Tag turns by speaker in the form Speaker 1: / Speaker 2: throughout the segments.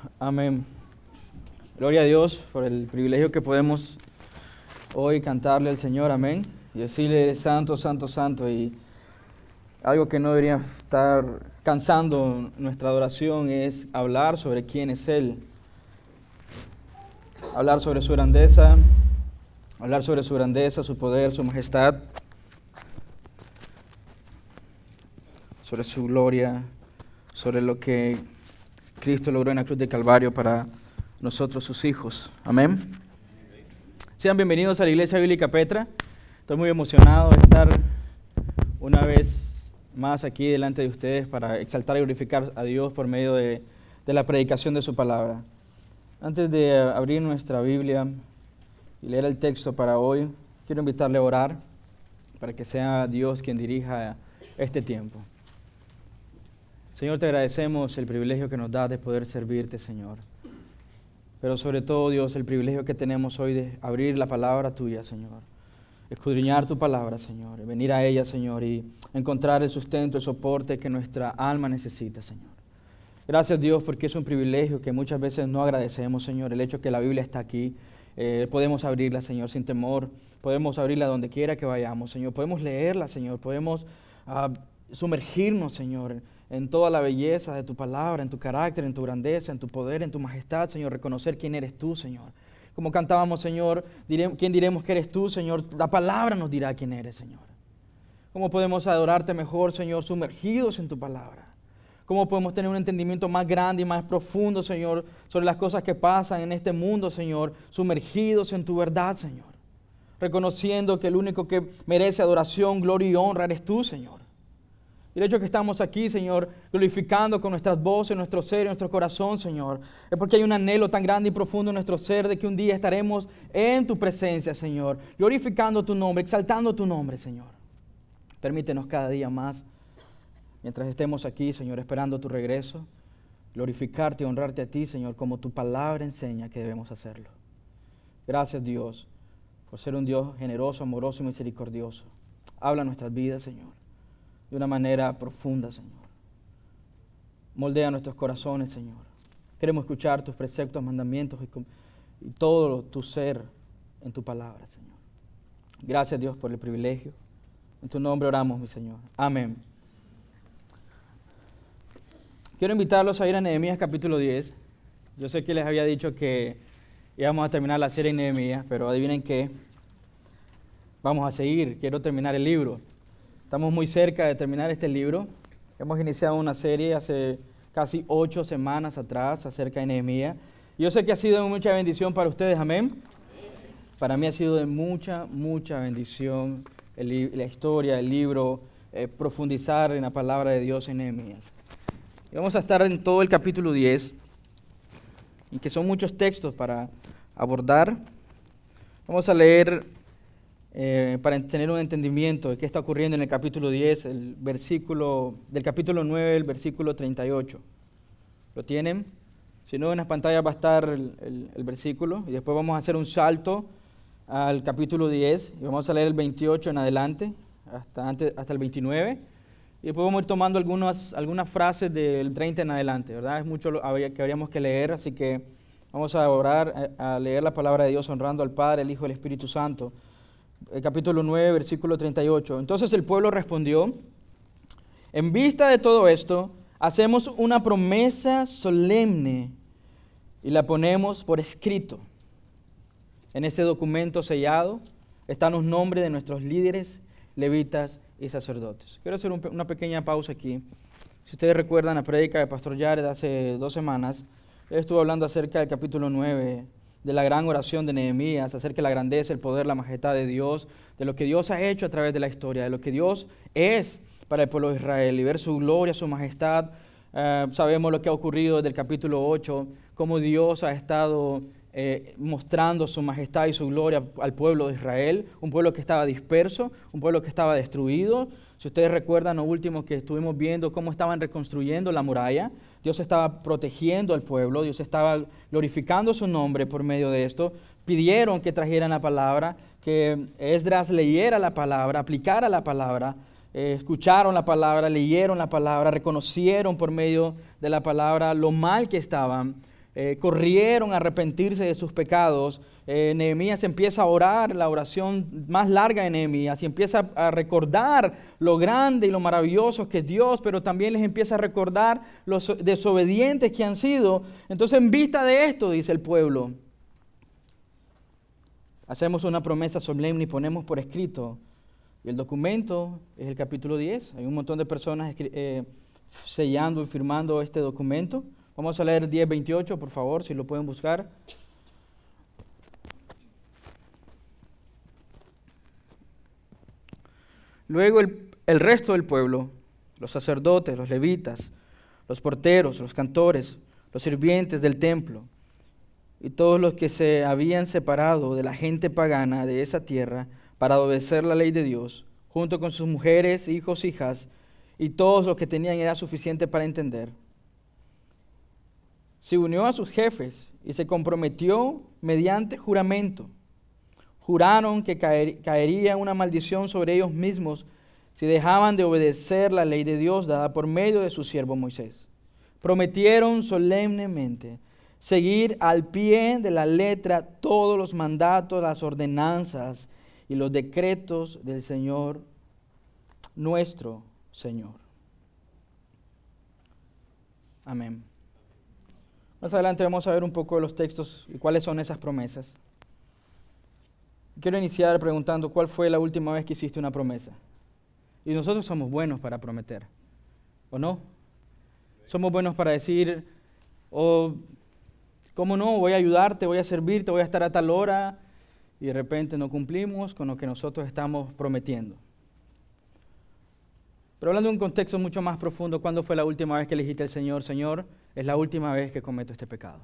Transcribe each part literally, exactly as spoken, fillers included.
Speaker 1: Amén. Gloria a Dios por el privilegio que podemos hoy cantarle al Señor, amén, y decirle santo, santo, santo, y algo que no debería estar cansando nuestra adoración es hablar sobre quién es Él, hablar sobre su grandeza, hablar sobre su grandeza, su poder, su majestad, sobre su gloria, sobre lo que Cristo logró en la cruz de Calvario para nosotros, sus hijos. Amén. Sean bienvenidos a la Iglesia Bíblica Petra. Estoy muy emocionado de estar una vez más aquí delante de ustedes para exaltar y glorificar a Dios por medio de, de la predicación de su palabra. Antes de abrir nuestra Biblia y leer el texto para hoy, quiero invitarle a orar para que sea Dios quien dirija este tiempo. Señor, te agradecemos el privilegio que nos das de poder servirte, Señor. Pero sobre todo, Dios, el privilegio que tenemos hoy de abrir la palabra tuya, Señor. Escudriñar tu palabra, Señor. Venir a ella, Señor, y encontrar el sustento, el soporte que nuestra alma necesita, Señor. Gracias, Dios, porque es un privilegio que muchas veces no agradecemos, Señor. El hecho que la Biblia está aquí, eh, podemos abrirla, Señor, sin temor. Podemos abrirla donde quiera que vayamos, Señor. Podemos leerla, Señor. Podemos uh, sumergirnos, Señor, en toda la belleza de tu palabra, en tu carácter, en tu grandeza, en tu poder, en tu majestad, Señor, reconocer quién eres tú, Señor. Como cantábamos, Señor, diremos, ¿quién diremos que eres tú, Señor? La palabra nos dirá quién eres, Señor. ¿Cómo podemos adorarte mejor, Señor, sumergidos en tu palabra? ¿Cómo podemos tener un entendimiento más grande y más profundo, Señor, sobre las cosas que pasan en este mundo, Señor, sumergidos en tu verdad, Señor? Reconociendo que el único que merece adoración, gloria y honra eres tú, Señor. Y el hecho que estamos aquí, Señor, glorificando con nuestras voces, nuestro ser y nuestro corazón, Señor, es porque hay un anhelo tan grande y profundo en nuestro ser de que un día estaremos en tu presencia, Señor, glorificando tu nombre, exaltando tu nombre, Señor. Permítenos cada día más, mientras estemos aquí, Señor, esperando tu regreso, glorificarte y honrarte a ti, Señor, como tu palabra enseña que debemos hacerlo. Gracias, Dios, por ser un Dios generoso, amoroso y misericordioso. Habla nuestras vidas, Señor, de una manera profunda, Señor. Moldea nuestros corazones, Señor. Queremos escuchar tus preceptos, mandamientos y, y todo tu ser en tu palabra, Señor. Gracias, Dios, por el privilegio. En tu nombre oramos, mi Señor. Amén. Quiero invitarlos a ir a Nehemías capítulo diez. Yo sé que les había dicho que íbamos a terminar la serie en Nehemías, pero adivinen qué. Vamos a seguir. Quiero terminar el libro. Estamos muy cerca de terminar este libro. Hemos iniciado una serie hace casi ocho semanas atrás acerca de Nehemías. Yo sé que ha sido de mucha bendición para ustedes, amén. Para mí ha sido de mucha, mucha bendición el, la historia, el libro, eh, profundizar en la palabra de Dios en Nehemías. Y vamos a estar en todo el capítulo diez, y que son muchos textos para abordar. Vamos a leer Eh, para tener un entendimiento de qué está ocurriendo en el capítulo diez, el versículo, del capítulo nueve, el versículo treinta y ocho. ¿Lo tienen? Si no, en las pantallas va a estar el, el, el versículo, y después vamos a hacer un salto al capítulo diez, y vamos a leer el veintiocho en adelante, hasta, antes, hasta el veintinueve, y después vamos a ir tomando algunas, algunas frases del treinta en adelante, ¿verdad? Es mucho lo que habríamos que leer, así que vamos a orar, a leer la palabra de Dios honrando al Padre, al Hijo y al Espíritu Santo. El capítulo nueve, versículo treinta y ocho. Entonces el pueblo respondió: en vista de todo esto, hacemos una promesa solemne y la ponemos por escrito. En este documento sellado están los nombres de nuestros líderes, levitas y sacerdotes. Quiero hacer un, una pequeña pausa aquí. Si ustedes recuerdan la prédica de Pastor Jared hace dos semanas, él estuvo hablando acerca del capítulo nueve, de la gran oración de Nehemías, acerca de la grandeza, el poder, la majestad de Dios, de lo que Dios ha hecho a través de la historia, de lo que Dios es para el pueblo de Israel, y ver su gloria, su majestad. Uh, sabemos lo que ha ocurrido desde el capítulo ocho, cómo Dios ha estado eh, mostrando su majestad y su gloria al pueblo de Israel, un pueblo que estaba disperso, un pueblo que estaba destruido. Si ustedes recuerdan lo último que estuvimos viendo, cómo estaban reconstruyendo la muralla, Dios estaba protegiendo al pueblo, Dios estaba glorificando su nombre por medio de esto. Pidieron que trajeran la palabra, que Esdras leyera la palabra, aplicara la palabra, eh, escucharon la palabra, leyeron la palabra, reconocieron por medio de la palabra lo mal que estaban, eh, corrieron a arrepentirse de sus pecados. Eh, Nehemías empieza a orar la oración más larga de Nehemías y empieza a recordar lo grande y lo maravilloso que es Dios, pero también les empieza a recordar los desobedientes que han sido. Entonces, en vista de esto, dice el pueblo, hacemos una promesa solemne y ponemos por escrito. Y el documento es el capítulo diez. Hay un montón de personas eh, sellando y firmando este documento. Vamos a leer diez veintiocho, por favor, si lo pueden buscar. Luego el, el resto del pueblo, los sacerdotes, los levitas, los porteros, los cantores, los sirvientes del templo y todos los que se habían separado de la gente pagana de esa tierra para obedecer la ley de Dios, junto con sus mujeres, hijos, hijas, y todos los que tenían edad suficiente para entender, se unió a sus jefes y se comprometió mediante juramento. Juraron que caer, caería una maldición sobre ellos mismos si dejaban de obedecer la ley de Dios dada por medio de su siervo Moisés. Prometieron solemnemente seguir al pie de la letra todos los mandatos, las ordenanzas y los decretos del Señor, nuestro Señor. Amén. Más adelante vamos a ver un poco de los textos y cuáles son esas promesas. Quiero iniciar preguntando cuál fue la última vez que hiciste una promesa. Y nosotros somos buenos para prometer, ¿o no? Somos buenos para decir, oh, ¿cómo no? Voy a ayudarte, voy a servirte, voy a estar a tal hora, y de repente no cumplimos con lo que nosotros estamos prometiendo. Pero hablando de un contexto mucho más profundo, ¿cuándo fue la última vez que le dijiste al Señor, Señor, es la última vez que cometo este pecado?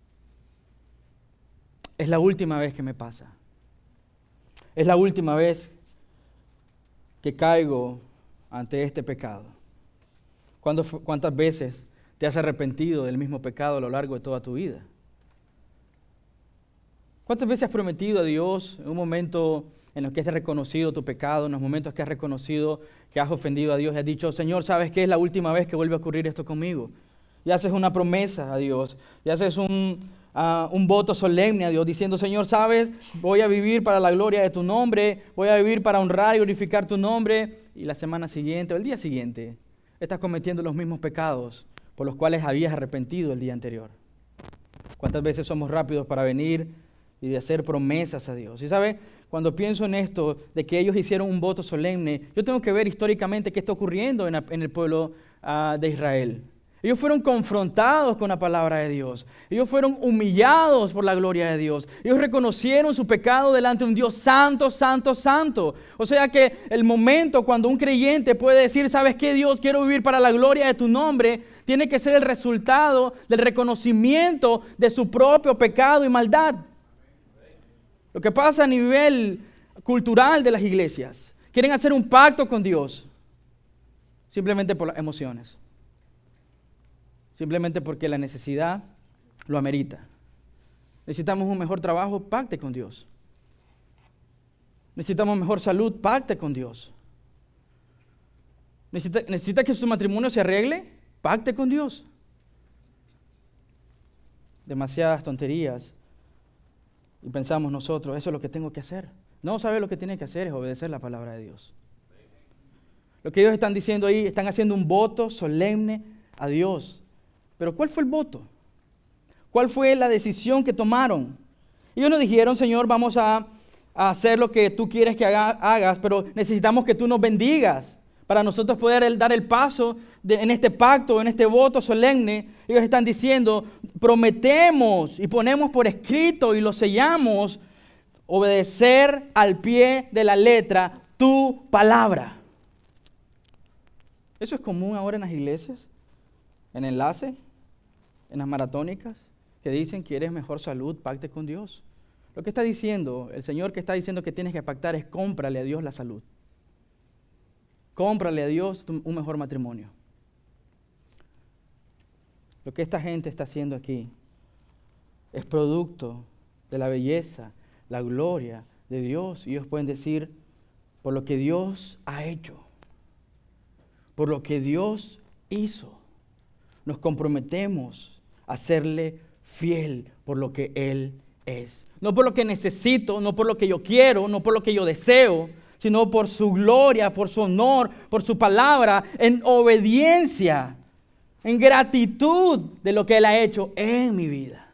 Speaker 1: Es la última vez que me pasa. Es la última vez que caigo ante este pecado. ¿Cuántas veces te has arrepentido del mismo pecado a lo largo de toda tu vida? ¿Cuántas veces has prometido a Dios en un momento en el que has reconocido tu pecado, en los momentos que has reconocido que has ofendido a Dios y has dicho, Señor, ¿sabes qué? Es la última vez que vuelve a ocurrir esto conmigo? Y haces una promesa a Dios, y haces un, uh, un voto solemne a Dios, diciendo, Señor, ¿sabes? Voy a vivir para la gloria de tu nombre, voy a vivir para honrar y glorificar tu nombre, y la semana siguiente o el día siguiente estás cometiendo los mismos pecados por los cuales habías arrepentido el día anterior. ¿Cuántas veces somos rápidos para venir y de hacer promesas a Dios? Y ¿sabe? Cuando pienso en esto, de que ellos hicieron un voto solemne, yo tengo que ver históricamente qué está ocurriendo en, en el pueblo uh, de Israel. Ellos fueron confrontados con la palabra de Dios. Ellos fueron humillados por la gloria de Dios. Ellos reconocieron su pecado delante de un Dios santo, santo, santo. O sea que el momento cuando un creyente puede decir, ¿sabes qué, Dios? Quiero vivir para la gloria de tu nombre, tiene que ser el resultado del reconocimiento de su propio pecado y maldad. Lo que pasa a nivel cultural de las iglesias, quieren hacer un pacto con Dios simplemente por las emociones, simplemente porque la necesidad lo amerita. Necesitamos un mejor trabajo, pacte con Dios. Necesitamos mejor salud, pacte con Dios. Necesita, necesita que su matrimonio se arregle, pacte con Dios. Demasiadas tonterías. Y pensamos nosotros, eso es lo que tengo que hacer. No, ¿sabe lo que tiene que hacer? Es obedecer la palabra de Dios. Lo que ellos están diciendo ahí, están haciendo un voto solemne a Dios. Pero ¿cuál fue el voto? ¿Cuál fue la decisión que tomaron? Ellos no dijeron, Señor, vamos a, a hacer lo que tú quieres que haga, hagas, pero necesitamos que tú nos bendigas para nosotros poder el, dar el paso de, en este pacto, en este voto solemne. Ellos están diciendo, prometemos y ponemos por escrito y lo sellamos, obedecer al pie de la letra tu palabra. Eso es común ahora en las iglesias, en enlace, en las maratónicas, que dicen, ¿quieres mejor salud? Pacte con Dios. Lo que está diciendo, el Señor que está diciendo que tienes que pactar es cómprale a Dios la salud. Cómprale a Dios un mejor matrimonio. Lo que esta gente está haciendo aquí es producto de la belleza, la gloria de Dios. Y ellos pueden decir, por lo que Dios ha hecho, por lo que Dios hizo, nos comprometemos a serle fiel por lo que Él es. No por lo que necesito, no por lo que yo quiero, no por lo que yo deseo, sino por su gloria, por su honor, por su palabra, en obediencia, en gratitud de lo que Él ha hecho en mi vida.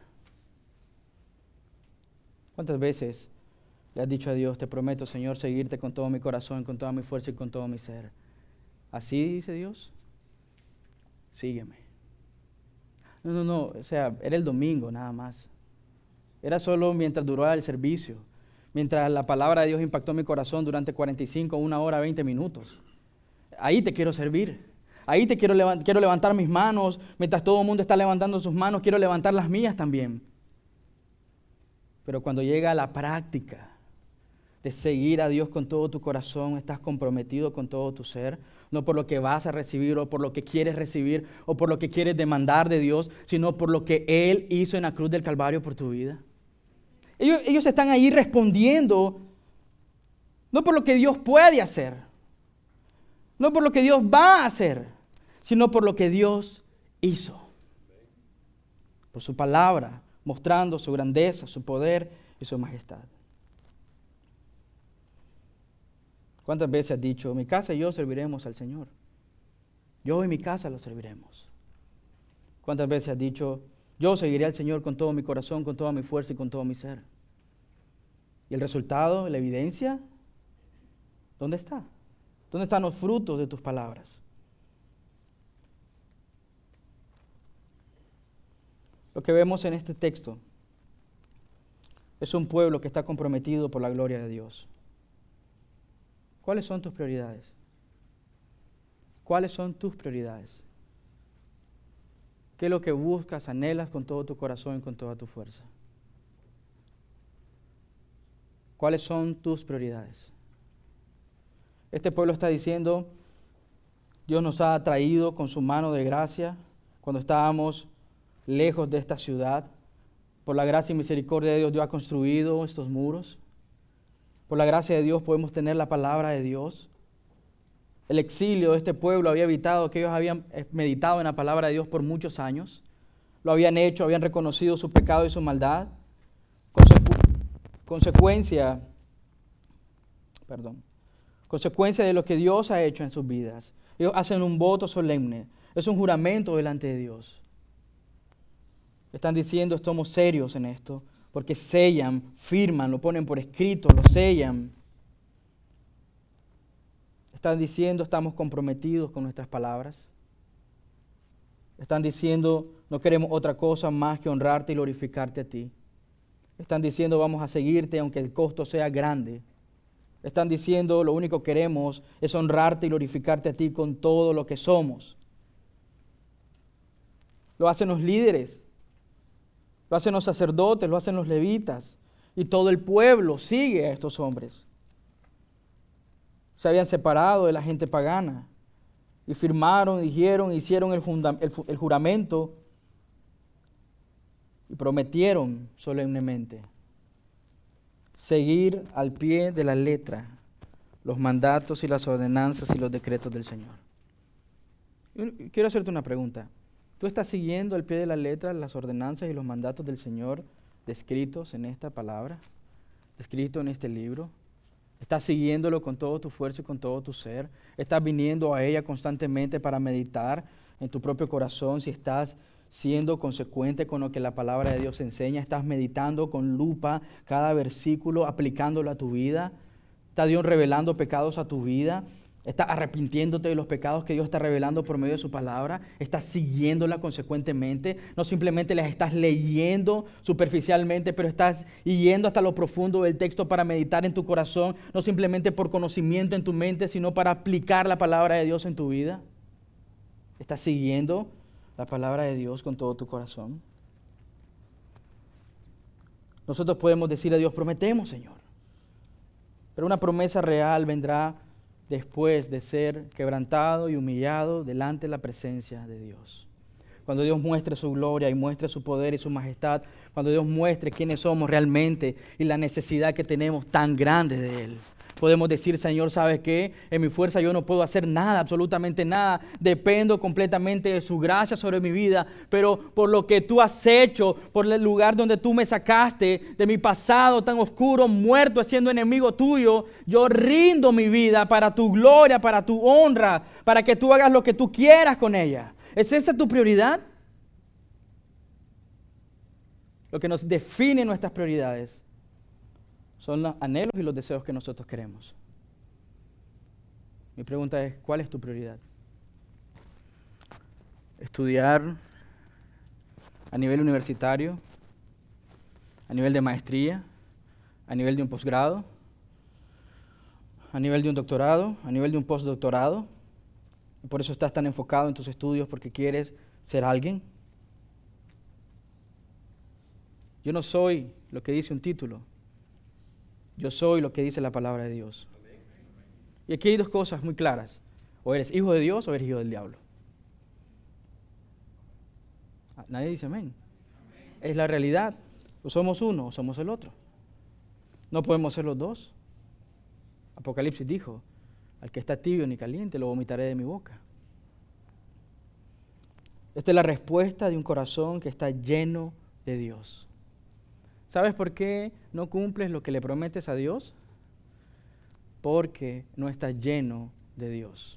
Speaker 1: ¿Cuántas veces le has dicho a Dios, te prometo, Señor, seguirte con todo mi corazón, con toda mi fuerza y con todo mi ser? ¿Así dice Dios? Sígueme. No, no, no, o sea, era el domingo nada más. Era solo mientras duraba el servicio, mientras la palabra de Dios impactó mi corazón durante cuarenta y cinco, una hora, veinte minutos. Ahí te quiero servir. Ahí te quiero, levant- quiero levantar mis manos, mientras todo el mundo está levantando sus manos, quiero levantar las mías también. Pero cuando llega la práctica de seguir a Dios con todo tu corazón, estás comprometido con todo tu ser, no por lo que vas a recibir o por lo que quieres recibir o por lo que quieres demandar de Dios, sino por lo que Él hizo en la cruz del Calvario por tu vida. Ellos, ellos están ahí respondiendo no por lo que Dios puede hacer, no por lo que Dios va a hacer, sino por lo que Dios hizo. Por su palabra, mostrando su grandeza, su poder y su majestad. ¿Cuántas veces has dicho, mi casa y yo serviremos al Señor? Yo y mi casa lo serviremos. ¿Cuántas veces has dicho, yo seguiré al Señor con todo mi corazón, con toda mi fuerza y con todo mi ser? ¿Y el resultado, la evidencia? ¿Dónde está? ¿Dónde están los frutos de tus palabras? Lo que vemos en este texto es un pueblo que está comprometido por la gloria de Dios. ¿Cuáles son tus prioridades? ¿Cuáles son tus prioridades? ¿Qué es lo que buscas, anhelas con todo tu corazón y con toda tu fuerza? ¿Cuáles son tus prioridades? Este pueblo está diciendo, Dios nos ha traído con su mano de gracia cuando estábamos lejos de esta ciudad. Por la gracia y misericordia de Dios, Dios ha construido estos muros. Por la gracia de Dios podemos tener la palabra de Dios. El exilio de este pueblo había evitado que ellos habían meditado en la palabra de Dios por muchos años. Lo habían hecho, habían reconocido su pecado y su maldad. Consecu- consecuencia, perdón, consecuencia de lo que Dios ha hecho en sus vidas. Ellos hacen un voto solemne. Es un juramento delante de Dios. Están diciendo, estamos serios en esto, porque sellan, firman, lo ponen por escrito, lo sellan. Están diciendo, estamos comprometidos con nuestras palabras. Están diciendo, no queremos otra cosa más que honrarte y glorificarte a ti. Están diciendo, vamos a seguirte aunque el costo sea grande. Están diciendo, lo único que queremos es honrarte y glorificarte a ti con todo lo que somos. Lo hacen los líderes. Lo hacen los sacerdotes, lo hacen los levitas, y todo el pueblo sigue a estos hombres. Se habían separado de la gente pagana, y firmaron, dijeron, hicieron el, funda- el, el juramento, y prometieron solemnemente seguir al pie de la letra los mandatos y las ordenanzas y los decretos del Señor. Yo quiero hacerte una pregunta. ¿Tú estás siguiendo al pie de la letra las ordenanzas y los mandatos del Señor descritos en esta palabra, descritos en este libro? ¿Estás siguiéndolo con todo tu fuerza y con todo tu ser? ¿Estás viniendo a ella constantemente para meditar en tu propio corazón? Si estás siendo consecuente con lo que la palabra de Dios enseña, estás meditando con lupa cada versículo, aplicándolo a tu vida. ¿Está Dios revelando pecados a tu vida? ¿Estás arrepintiéndote de los pecados que Dios está revelando por medio de su palabra? ¿Estás siguiéndola consecuentemente? No simplemente las estás leyendo superficialmente, pero estás yendo hasta lo profundo del texto para meditar en tu corazón, no simplemente por conocimiento en tu mente, sino para aplicar la palabra de Dios en tu vida. ¿Estás siguiendo la palabra de Dios con todo tu corazón? Nosotros podemos decir a Dios, prometemos, Señor. Pero una promesa real vendrá después de ser quebrantado y humillado delante de la presencia de Dios. Cuando Dios muestre su gloria y muestre su poder y su majestad, cuando Dios muestre quiénes somos realmente y la necesidad que tenemos tan grande de Él. Podemos decir, Señor, ¿sabes qué? En mi fuerza yo no puedo hacer nada, absolutamente nada. Dependo completamente de su gracia sobre mi vida. Pero por lo que tú has hecho, por el lugar donde tú me sacaste, de mi pasado tan oscuro, muerto, siendo enemigo tuyo, yo rindo mi vida para tu gloria, para tu honra, para que tú hagas lo que tú quieras con ella. ¿Es esa tu prioridad? Lo que nos define nuestras prioridades son los anhelos y los deseos que nosotros queremos. Mi pregunta es, ¿cuál es tu prioridad? ¿Estudiar a nivel universitario, a nivel de maestría, a nivel de un posgrado, a nivel de un doctorado, a nivel de un postdoctorado? Y por eso estás tan enfocado en tus estudios porque quieres ser alguien. Yo no soy lo que dice un título. Yo soy lo que dice la palabra de Dios. Y aquí hay dos cosas muy claras. O eres hijo de Dios o eres hijo del diablo. Nadie dice amén. Es la realidad. O somos uno o somos el otro. No podemos ser los dos. Apocalipsis dijo, al que está tibio ni caliente lo vomitaré de mi boca. Esta es la respuesta de un corazón que está lleno de Dios. ¿Sabes por qué no cumples lo que le prometes a Dios? Porque no estás lleno de Dios.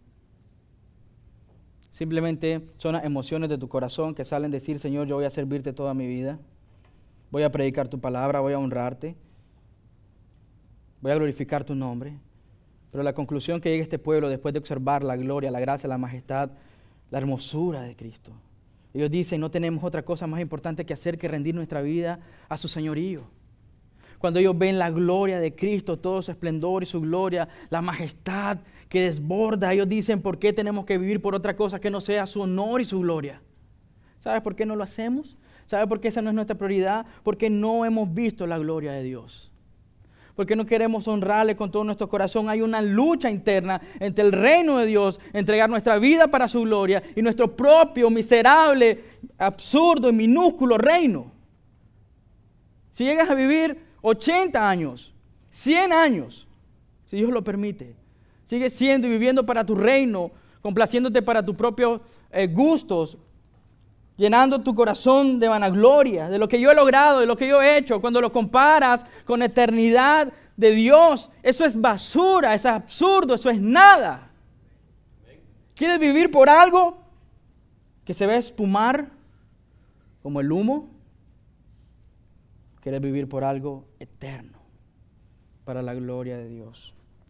Speaker 1: Simplemente son las emociones de tu corazón que salen a decir, Señor, yo voy a servirte toda mi vida. Voy a predicar tu palabra, voy a honrarte. Voy a glorificar tu nombre. Pero la conclusión que llega este pueblo después de observar la gloria, la gracia, la majestad, la hermosura de Cristo. Ellos dicen, no tenemos otra cosa más importante que hacer que rendir nuestra vida a su señorío. Cuando ellos ven la gloria de Cristo, todo su esplendor y su gloria, la majestad que desborda, ellos dicen, ¿por qué tenemos que vivir por otra cosa que no sea su honor y su gloria? ¿Sabes por qué no lo hacemos? ¿Sabes por qué esa no es nuestra prioridad? Porque no hemos visto la gloria de Dios. Porque no queremos honrarle con todo nuestro corazón. Hay una lucha interna entre el reino de Dios, entregar nuestra vida para su gloria, y nuestro propio, miserable, absurdo y minúsculo reino. Si llegas a vivir ochenta años, cien años, si Dios lo permite, sigues siendo y viviendo para tu reino, complaciéndote para tus propios eh, gustos, llenando tu corazón de vanagloria, de lo que yo he logrado, de lo que yo he hecho. Cuando lo comparas con la eternidad de Dios, eso es basura, es absurdo, eso es nada. ¿Quieres vivir por algo que se va a espumar como el humo? ¿Quieres vivir por algo eterno para la gloria de Dios?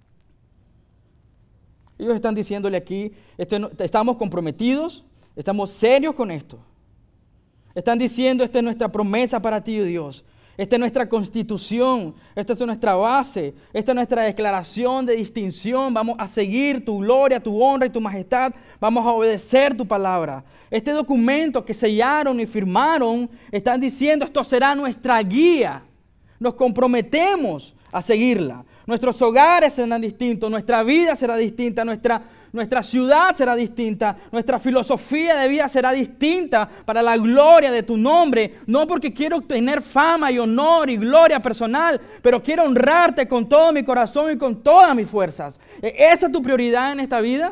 Speaker 1: Ellos están diciéndole aquí, este no, estamos comprometidos, estamos serios con esto. Están diciendo, esta es nuestra promesa para ti, Dios. Esta es nuestra constitución, esta es nuestra base, esta es nuestra declaración de distinción. Vamos a seguir tu gloria, tu honra y tu majestad. Vamos a obedecer tu palabra. Este documento que sellaron y firmaron, están diciendo, esto será nuestra guía. Nos comprometemos a seguirla. Nuestros hogares serán distintos, nuestra vida será distinta, nuestra Nuestra ciudad será distinta, nuestra filosofía de vida será distinta para la gloria de tu nombre. No porque quiero obtener fama y honor y gloria personal, pero quiero honrarte con todo mi corazón y con todas mis fuerzas. ¿Esa es tu prioridad en esta vida?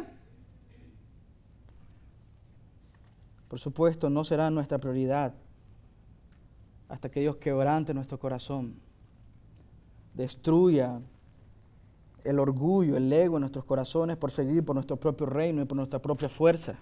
Speaker 1: Por supuesto, no será nuestra prioridad hasta que Dios quebrante nuestro corazón, destruya el orgullo, el ego en nuestros corazones por seguir por nuestro propio reino y por nuestra propia fuerza.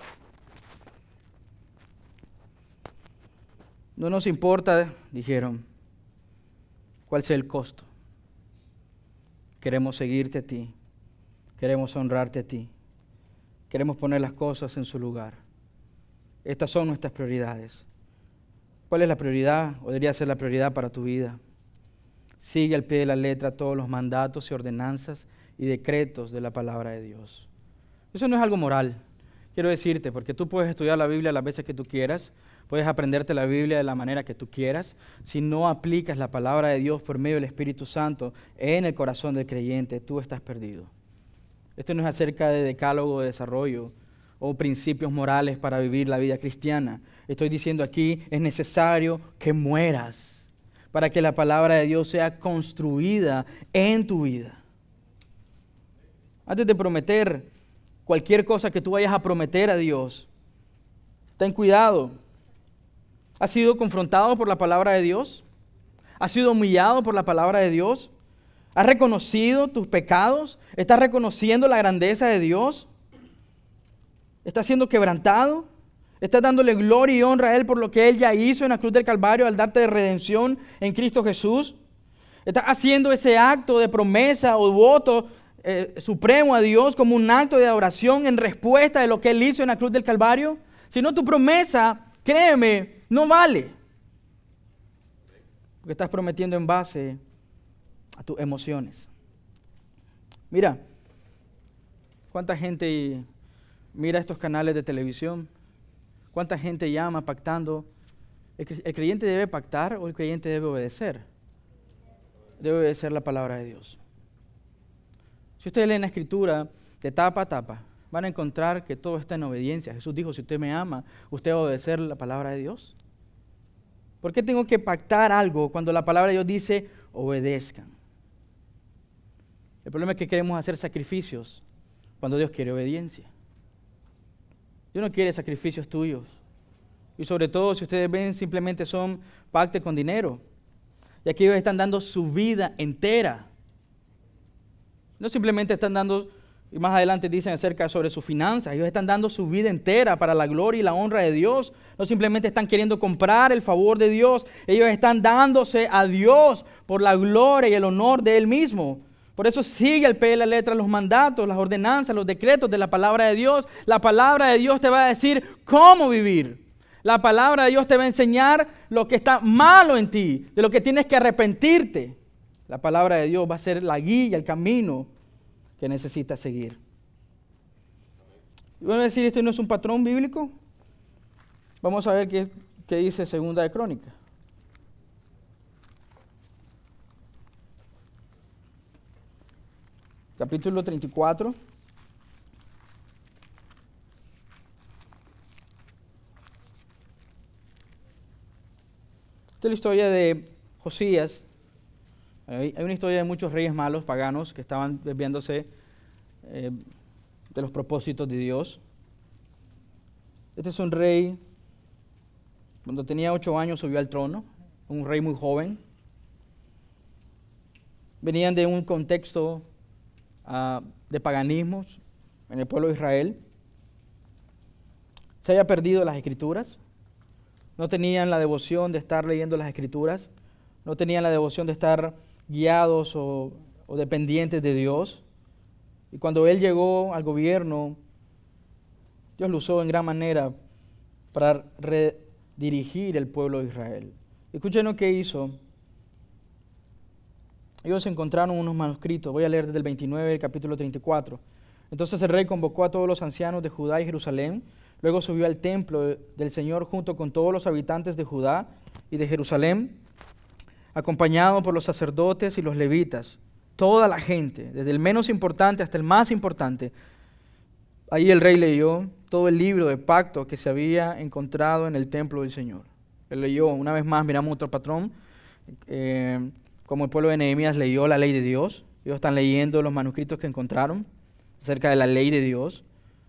Speaker 1: No nos importa, dijeron, cuál sea el costo. Queremos seguirte a ti, queremos honrarte a ti, queremos poner las cosas en su lugar. Estas son nuestras prioridades. ¿Cuál es la prioridad o debería ser la prioridad para tu vida? Sigue al pie de la letra todos los mandatos y ordenanzas y decretos de la palabra de Dios. Eso no es algo moral, quiero decirte, porque tú puedes estudiar la Biblia las veces que tú quieras, puedes aprenderte la Biblia de la manera que tú quieras. Si no aplicas la palabra de Dios por medio del Espíritu Santo en el corazón del creyente, tú estás perdido. Esto no es acerca de decálogo de desarrollo o principios morales para vivir la vida cristiana. Estoy diciendo aquí, es necesario que mueras para que la palabra de Dios sea construida en tu vida. Antes de prometer cualquier cosa que tú vayas a prometer a Dios, ten cuidado. ¿Has sido confrontado por la palabra de Dios? ¿Has sido humillado por la palabra de Dios? ¿Has reconocido tus pecados? ¿Estás reconociendo la grandeza de Dios? ¿Estás siendo quebrantado? ¿Estás dándole gloria y honra a Él por lo que Él ya hizo en la cruz del Calvario al darte de redención en Cristo Jesús? ¿Estás haciendo ese acto de promesa o voto eh, supremo a Dios como un acto de adoración en respuesta de lo que Él hizo en la cruz del Calvario? Si no, tu promesa, créeme, no vale. Porque estás prometiendo en base a tus emociones. Mira, ¿cuánta gente mira estos canales de televisión? ¿Cuánta gente llama pactando? ¿El, el creyente debe pactar o el creyente debe obedecer? Debe obedecer la palabra de Dios. Si ustedes leen la Escritura de tapa a tapa, van a encontrar que todo está en obediencia. Jesús dijo, si usted me ama, usted va a obedecer la palabra de Dios. ¿Por qué tengo que pactar algo cuando la palabra de Dios dice, obedezcan? El problema es que queremos hacer sacrificios cuando Dios quiere obediencia. Dios no quiere sacrificios tuyos. Y sobre todo, si ustedes ven, simplemente son pactos con dinero. Y aquí ellos están dando su vida entera. No simplemente están dando, y más adelante dicen acerca sobre sus finanzas, ellos están dando su vida entera para la gloria y la honra de Dios. No simplemente están queriendo comprar el favor de Dios, ellos están dándose a Dios por la gloria y el honor de Él mismo. Por eso sigue al pie de la letra los mandatos, las ordenanzas, los decretos de la palabra de Dios. La palabra de Dios te va a decir cómo vivir. La palabra de Dios te va a enseñar lo que está malo en ti, de lo que tienes que arrepentirte. La palabra de Dios va a ser la guía, el camino que necesitas seguir. Y van a decir, ¿este no es un patrón bíblico? Vamos a ver qué, qué dice Segunda de Crónicas. Capítulo treinta y cuatro. Esta es la historia de Josías. Hay una historia de muchos reyes malos, paganos, que estaban desviándose eh, de los propósitos de Dios. Este es un rey, cuando tenía ocho años subió al trono, un rey muy joven. Venían de un contexto uh, de paganismos en el pueblo de Israel. Se había perdido las escrituras. No tenían la devoción de estar leyendo las escrituras. No tenían la devoción de estar guiados o, o dependientes de Dios. Y cuando él llegó al gobierno, Dios lo usó en gran manera para redirigir el pueblo de Israel. Escuchen lo que hizo. Ellos encontraron unos manuscritos. Voy a leer desde el veintinueve del capítulo treinta y cuatro. Entonces el rey convocó a todos los ancianos de Judá y Jerusalén. Luego subió al templo del Señor junto con todos los habitantes de Judá y de Jerusalén, acompañado por los sacerdotes y los levitas, toda la gente, desde el menos importante hasta el más importante. Ahí el rey leyó todo el libro de pacto que se había encontrado en el templo del Señor. Él leyó, una vez más, miramos otro patrón, eh, como el pueblo de Nehemías leyó la ley de Dios. Ellos están leyendo los manuscritos que encontraron acerca de la ley de Dios.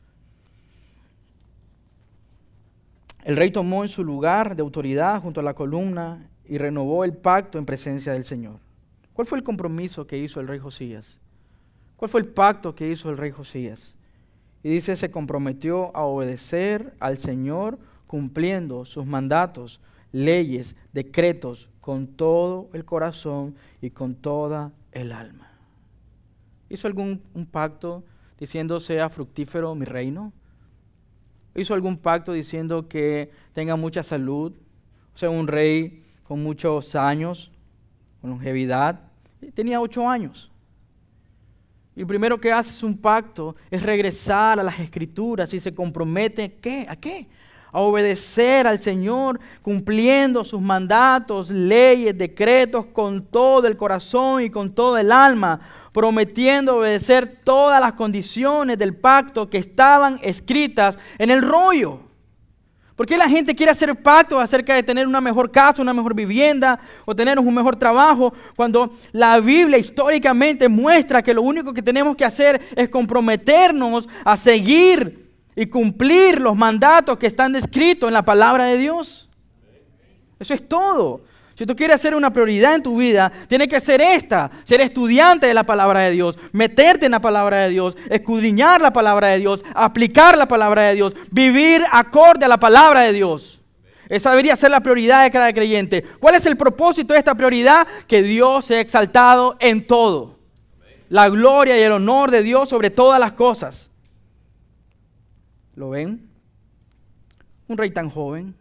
Speaker 1: El rey tomó en su lugar de autoridad junto a la columna y renovó el pacto en presencia del Señor. ¿Cuál fue el compromiso que hizo el rey Josías? ¿Cuál fue el pacto que hizo el rey Josías? Y dice, se comprometió a obedecer al Señor cumpliendo sus mandatos, leyes, decretos con todo el corazón y con toda el alma. ¿Hizo algún un pacto diciendo sea fructífero mi reino? ¿Hizo algún pacto diciendo que tenga mucha salud? O sea, un rey con muchos años, con longevidad. Tenía ocho años. Y lo primero que hace es un pacto, es regresar a las Escrituras y se compromete, ¿qué? ¿A qué? A obedecer al Señor, cumpliendo sus mandatos, leyes, decretos con todo el corazón y con todo el alma, prometiendo obedecer todas las condiciones del pacto que estaban escritas en el rollo. ¿Por qué la gente quiere hacer pactos acerca de tener una mejor casa, una mejor vivienda o tener un mejor trabajo cuando la Biblia históricamente muestra que lo único que tenemos que hacer es comprometernos a seguir y cumplir los mandatos que están descritos en la palabra de Dios? Eso es todo. Si tú quieres hacer una prioridad en tu vida, tiene que ser esta: ser estudiante de la palabra de Dios, meterte en la palabra de Dios, escudriñar la palabra de Dios, aplicar la palabra de Dios, vivir acorde a la palabra de Dios. Esa debería ser la prioridad de cada creyente. ¿Cuál es el propósito de esta prioridad? Que Dios sea exaltado en todo. La gloria y el honor de Dios sobre todas las cosas. ¿Lo ven? Un rey tan joven,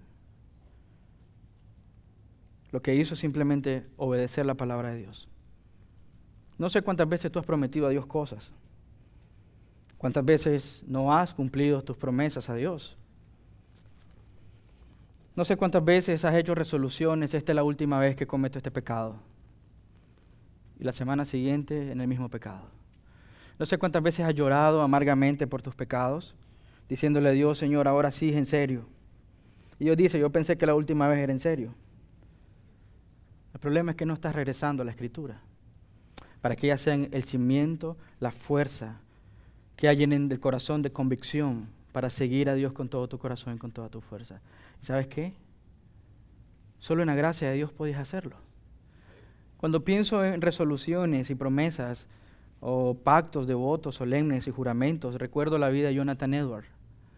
Speaker 1: lo que hizo es simplemente obedecer la palabra de Dios. No sé cuántas veces tú has prometido a Dios cosas. Cuántas veces no has cumplido tus promesas a Dios. No sé cuántas veces has hecho resoluciones: esta es la última vez que cometo este pecado. Y la semana siguiente en el mismo pecado. No sé cuántas veces has llorado amargamente por tus pecados, diciéndole a Dios: Señor, ahora sí es en serio. Y Dios dice: yo pensé que la última vez era en serio. El problema es que no estás regresando a la Escritura, para que ellas sean el cimiento, la fuerza que hay en el corazón de convicción para seguir a Dios con todo tu corazón y con toda tu fuerza. ¿Y sabes qué? Solo en la gracia de Dios puedes hacerlo. Cuando pienso en resoluciones y promesas o pactos de votos solemnes y juramentos, recuerdo la vida de Jonathan Edwards.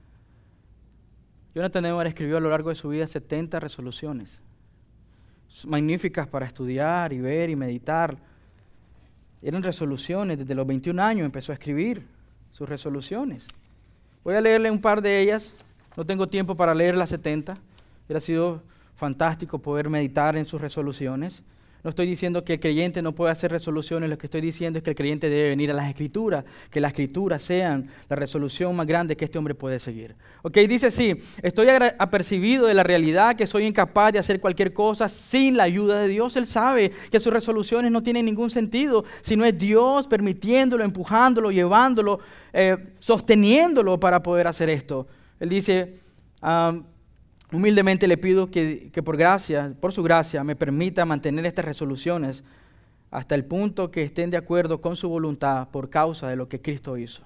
Speaker 1: Jonathan Edwards escribió a lo largo de su vida setenta resoluciones. Magníficas para estudiar y ver y meditar. Eran resoluciones. Desde los veintiún años empezó a escribir sus resoluciones. Voy a leerle un par de ellas. No tengo tiempo para leer las setenta. Hubiera sido fantástico poder meditar en sus resoluciones. No estoy diciendo que el creyente no puede hacer resoluciones, lo que estoy diciendo es que el creyente debe venir a las Escrituras, que las Escrituras sean la resolución más grande que este hombre puede seguir. Ok, dice así: estoy apercibido de la realidad que soy incapaz de hacer cualquier cosa sin la ayuda de Dios. Él sabe que sus resoluciones no tienen ningún sentido si no es Dios permitiéndolo, empujándolo, llevándolo, eh, sosteniéndolo para poder hacer esto. Él dice: um, humildemente le pido que, que por gracia, por su gracia, me permita mantener estas resoluciones hasta el punto que estén de acuerdo con su voluntad por causa de lo que Cristo hizo.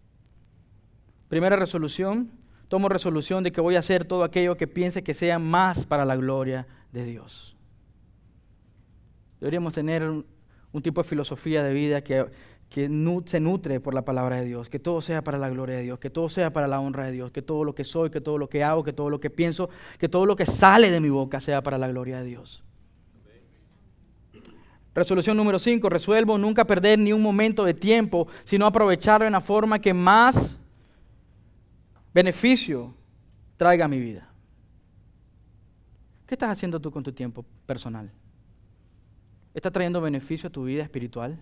Speaker 1: Primera resolución: tomo resolución de que voy a hacer todo aquello que piense que sea más para la gloria de Dios. Deberíamos tener un, un tipo de filosofía de vida que, que nu, se nutre por la palabra de Dios, que todo sea para la gloria de Dios, que todo sea para la honra de Dios, que todo lo que soy, que todo lo que hago, que todo lo que pienso, que todo lo que sale de mi boca sea para la gloria de Dios. Resolución número cinco: resuelvo nunca perder ni un momento de tiempo, sino aprovecharlo en la forma que más beneficio traiga a mi vida. ¿Qué estás haciendo tú con tu tiempo personal? ¿Está trayendo beneficio a tu vida espiritual?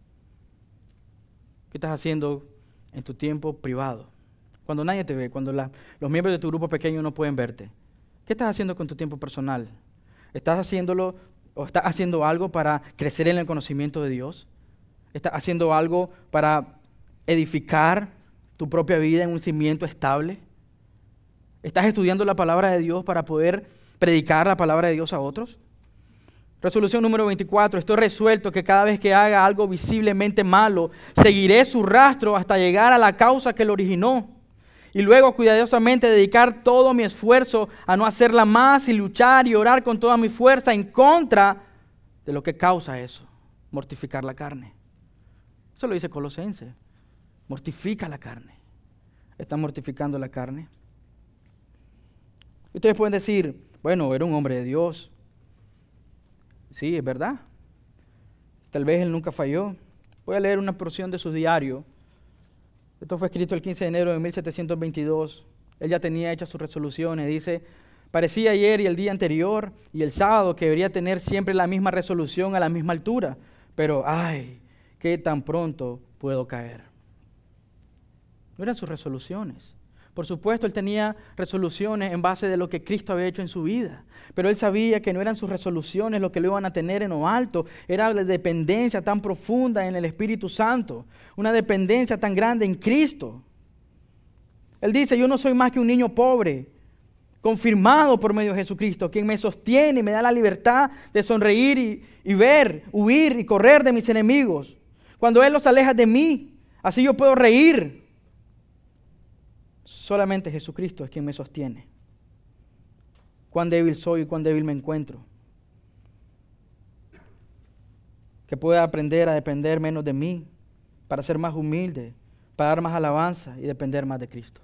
Speaker 1: ¿Qué estás haciendo en tu tiempo privado? Cuando nadie te ve, cuando la, los miembros de tu grupo pequeño no pueden verte. ¿Qué estás haciendo con tu tiempo personal? ¿Estás haciéndolo o estás haciendo algo para crecer en el conocimiento de Dios? ¿Estás haciendo algo para edificar tu propia vida en un cimiento estable? ¿Estás estudiando la palabra de Dios para poder predicar la palabra de Dios a otros? Resolución número veinticuatro: estoy resuelto que cada vez que haga algo visiblemente malo, seguiré su rastro hasta llegar a la causa que lo originó. Y luego cuidadosamente dedicar todo mi esfuerzo a no hacerla más y luchar y orar con toda mi fuerza en contra de lo que causa eso: mortificar la carne. Eso lo dice Colosenses. Mortifica la carne. ¿Están mortificando la carne? Ustedes pueden decir: bueno, era un hombre de Dios. Sí, es verdad. Tal vez él nunca falló. Voy a leer una porción de su diario. Esto fue escrito el quince de enero de mil setecientos veintidós. Él ya tenía hechas sus resoluciones. Dice: parecía ayer y el día anterior y el sábado que debería tener siempre la misma resolución a la misma altura. Pero, ay, qué tan pronto puedo caer. No eran sus resoluciones. Por supuesto, él tenía resoluciones en base de lo que Cristo había hecho en su vida. Pero él sabía que no eran sus resoluciones lo que lo iban a tener en lo alto. Era la dependencia tan profunda en el Espíritu Santo. Una dependencia tan grande en Cristo. Él dice: yo no soy más que un niño pobre. confirmado por medio de Jesucristo, quien me sostiene y me da la libertad de sonreír y, y ver, huir y correr de mis enemigos. Cuando Él los aleja de mí, así yo puedo reír. Solamente Jesucristo es quien me sostiene. Cuán débil soy y cuán débil me encuentro. Que pueda aprender a depender menos de mí, para ser más humilde, para dar más alabanza y depender más de Cristo.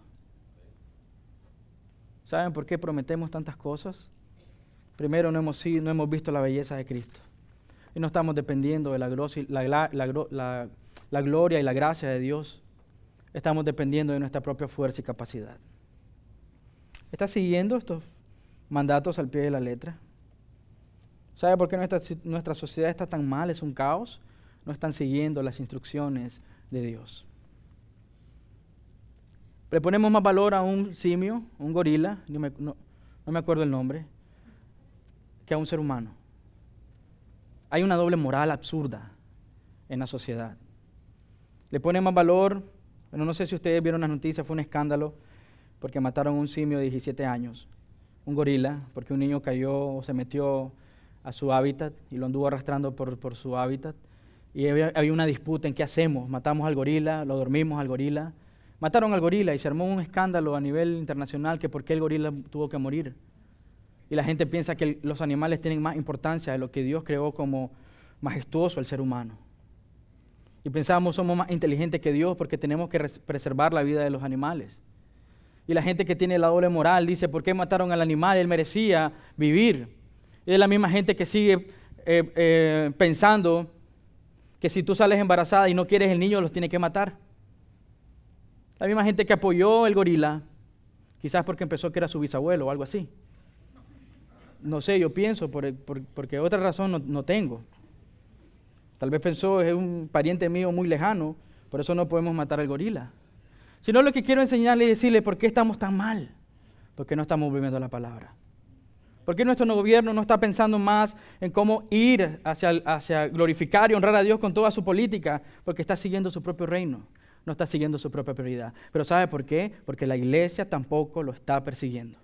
Speaker 1: ¿Saben por qué prometemos tantas cosas? Primero, no hemos, no hemos visto la belleza de Cristo. Y no estamos dependiendo de la, la, la, la, la, la gloria y la gracia de Dios. Estamos dependiendo de nuestra propia fuerza y capacidad. ¿Estás siguiendo estos mandatos al pie de la letra? ¿Sabe por qué nuestra, nuestra sociedad está tan mal? Es un caos. No están siguiendo las instrucciones de Dios. Le ponemos más valor a un simio, un gorila, no me, no, no me acuerdo el nombre, que a un ser humano. Hay una doble moral absurda en la sociedad. Le ponen más valor, bueno, no sé si ustedes vieron las noticias, fue un escándalo, porque mataron a un simio de diecisiete años, un gorila, porque un niño cayó o se metió a su hábitat y lo anduvo arrastrando por, por su hábitat. Y había, había una disputa en qué hacemos, matamos al gorila, lo dormimos al gorila. Mataron al gorila y se armó un escándalo a nivel internacional que por qué el gorila tuvo que morir. Y la gente piensa que los animales tienen más importancia de lo que Dios creó como majestuoso el ser humano. Y pensamos somos más inteligentes que Dios porque tenemos que preservar la vida de los animales. Y la gente que tiene la doble moral dice, ¿por qué mataron al animal? Él merecía vivir. Y es la misma gente que sigue eh, eh, pensando que si tú sales embarazada y no quieres el niño, los tiene que matar. La misma gente que apoyó el gorila, quizás porque empezó que era su bisabuelo o algo así. No sé, yo pienso, por, por, porque otra razón no, no tengo. Tal vez pensó, es un pariente mío muy lejano, por eso no podemos matar al gorila. Sino lo que quiero enseñarle y decirle, ¿por qué estamos tan mal? Porque no estamos viviendo la palabra. ¿Por qué nuestro gobierno no está pensando más en cómo ir hacia, hacia glorificar y honrar a Dios con toda su política? Porque está siguiendo su propio reino. No está siguiendo su propia prioridad. Pero ¿sabe por qué? Porque la iglesia tampoco lo está persiguiendo.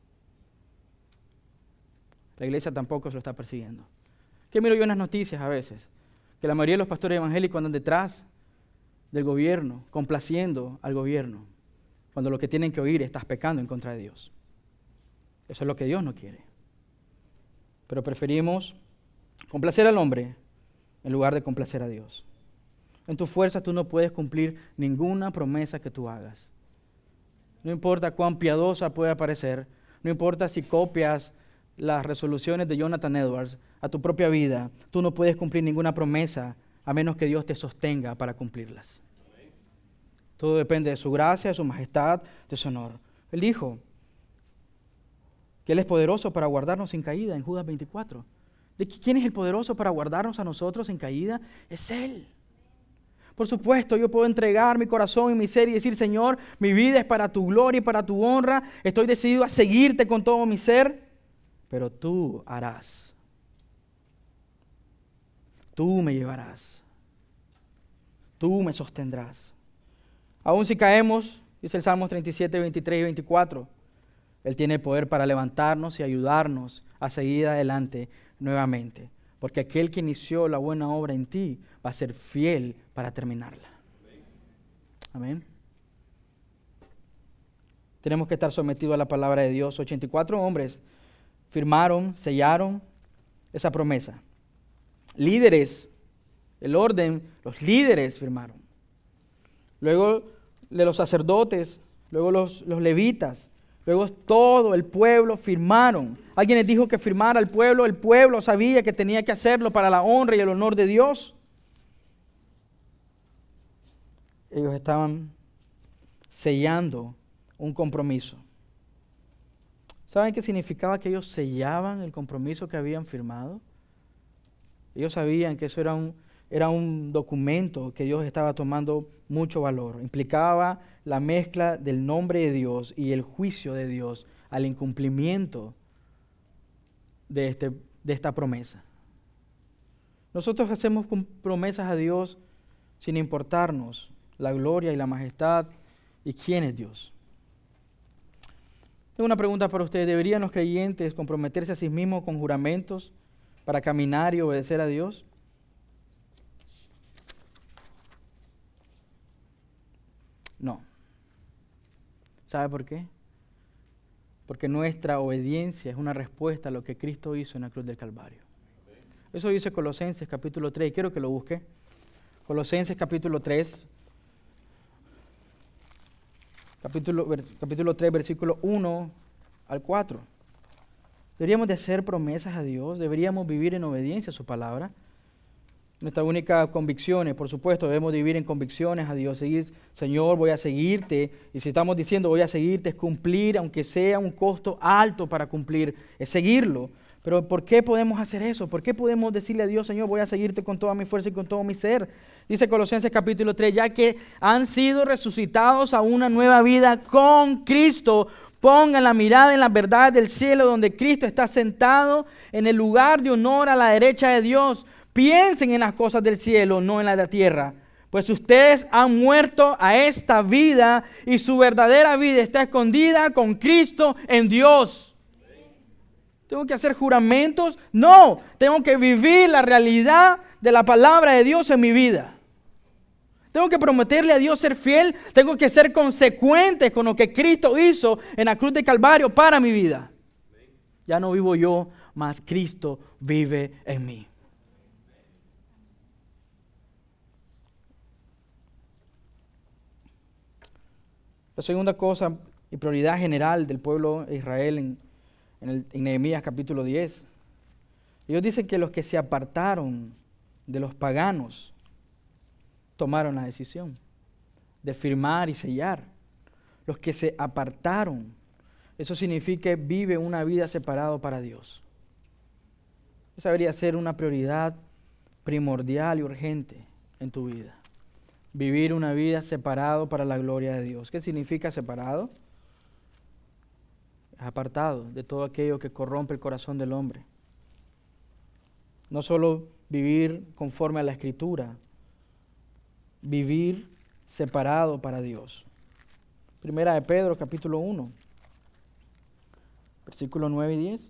Speaker 1: La iglesia tampoco lo está persiguiendo. ¿Qué miro yo en las noticias a veces? Que la mayoría de los pastores evangélicos andan detrás del gobierno, complaciendo al gobierno, cuando lo que tienen que oír es estás pecando en contra de Dios. Eso es lo que Dios no quiere. Pero preferimos complacer al hombre en lugar de complacer a Dios. En tu fuerza tú no puedes cumplir ninguna promesa que tú hagas. No importa cuán piadosa pueda parecer, no importa si copias las resoluciones de Jonathan Edwards a tu propia vida, tú no puedes cumplir ninguna promesa a menos que Dios te sostenga para cumplirlas. Todo depende de su gracia, de su majestad, de su honor. Él dijo que Él es poderoso para guardarnos sin caída en Judas veinticuatro. ¿De quién es el poderoso para guardarnos a nosotros sin caída? Es Él. Por supuesto, yo puedo entregar mi corazón y mi ser y decir, Señor, mi vida es para tu gloria y para tu honra. Estoy decidido a seguirte con todo mi ser, pero tú harás. Tú me llevarás. Tú me sostendrás. Aún si caemos, dice el Salmos treinta y siete, veintitrés y veinticuatro, Él tiene el poder para levantarnos y ayudarnos a seguir adelante nuevamente. Porque aquel que inició la buena obra en ti va a ser fiel para terminarla. Amén. Tenemos que estar sometidos a la palabra de Dios. ochenta y cuatro hombres firmaron, sellaron esa promesa. Líderes, el orden, los líderes firmaron. Luego de los sacerdotes, luego los, los levitas, luego todo el pueblo firmaron. Alguien les dijo que firmara al pueblo, el pueblo sabía que tenía que hacerlo para la honra y el honor de Dios. Ellos estaban sellando un compromiso. ¿Saben qué significaba que ellos sellaban el compromiso que habían firmado? Ellos sabían que eso era un, era un documento que Dios estaba tomando mucho valor. Implicaba la mezcla del nombre de Dios y el juicio de Dios al incumplimiento de, este, de esta promesa. Nosotros hacemos promesas a Dios sin importarnos la gloria y la majestad y quién es Dios. Tengo una pregunta para ustedes. ¿Deberían los creyentes comprometerse a sí mismos con juramentos para caminar y obedecer a Dios? No. ¿Sabe por qué? Porque nuestra obediencia es una respuesta a lo que Cristo hizo en la cruz del Calvario. Eso dice Colosenses capítulo tres. Quiero que lo busque. Colosenses capítulo tres. Capítulo, capítulo tres, versículo uno al cuatro. Deberíamos de hacer promesas a Dios. Deberíamos vivir en obediencia a su palabra. Nuestra única convicción es, por supuesto, debemos vivir en convicciones a Dios. Seguir, Señor, voy a seguirte. Y si estamos diciendo voy a seguirte, es cumplir, aunque sea un costo alto para cumplir, es seguirlo. Pero ¿por qué podemos hacer eso? ¿Por qué podemos decirle a Dios, Señor, voy a seguirte con toda mi fuerza y con todo mi ser? Dice Colosenses capítulo tres, ya que han sido resucitados a una nueva vida con Cristo, pongan la mirada en la verdad del cielo, donde Cristo está sentado en el lugar de honor a la derecha de Dios. Piensen en las cosas del cielo, no en la de la tierra. Pues ustedes han muerto a esta vida y su verdadera vida está escondida con Cristo en Dios. ¿Tengo que hacer juramentos? No, tengo que vivir la realidad de la palabra de Dios en mi vida. Tengo que prometerle a Dios ser fiel. Tengo que ser consecuente con lo que Cristo hizo en la cruz de Calvario para mi vida. Ya no vivo yo, mas Cristo vive en mí. La segunda cosa y prioridad general del pueblo de Israel en, en, el, en Nehemías capítulo diez. Ellos dicen que los que se apartaron de los paganos tomaron la decisión de firmar y sellar. Los que se apartaron, eso significa que vive una vida separada para Dios. Esa debería ser una prioridad primordial y urgente en tu vida. Vivir una vida separado para la gloria de Dios. ¿Qué significa separado? Es apartado de todo aquello que corrompe el corazón del hombre. No solo vivir conforme a la Escritura, vivir separado para Dios. Primera de Pedro, capítulo uno, versículos nueve y diez.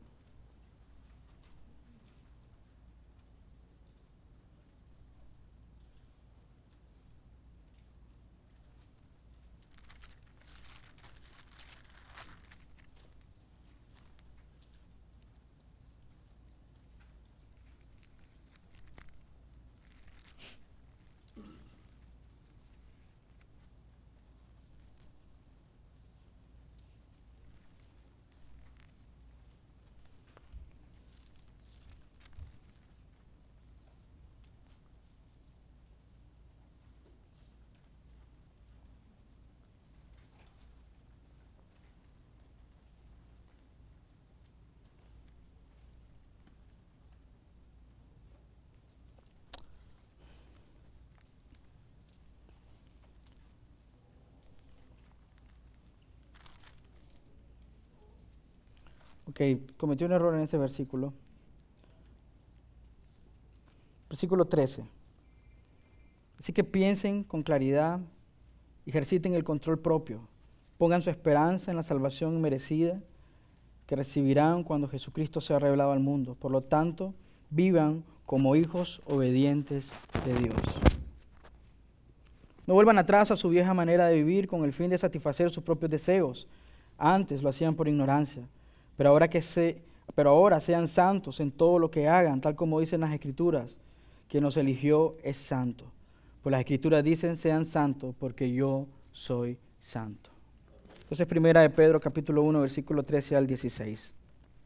Speaker 1: Ok, cometí un error en ese versículo. Versículo trece. Así que piensen con claridad, ejerciten el control propio, pongan su esperanza en la salvación merecida que recibirán cuando Jesucristo sea revelado al mundo. Por lo tanto, vivan como hijos obedientes de Dios. No vuelvan atrás a su vieja manera de vivir con el fin de satisfacer sus propios deseos. Antes lo hacían por ignorancia. Pero ahora, que se, pero ahora sean santos en todo lo que hagan, tal como dicen las Escrituras. Quien nos eligió es santo. Pues las Escrituras dicen, sean santos, porque yo soy santo. Entonces, primera de Pedro, capítulo uno, versículo trece al dieciséis.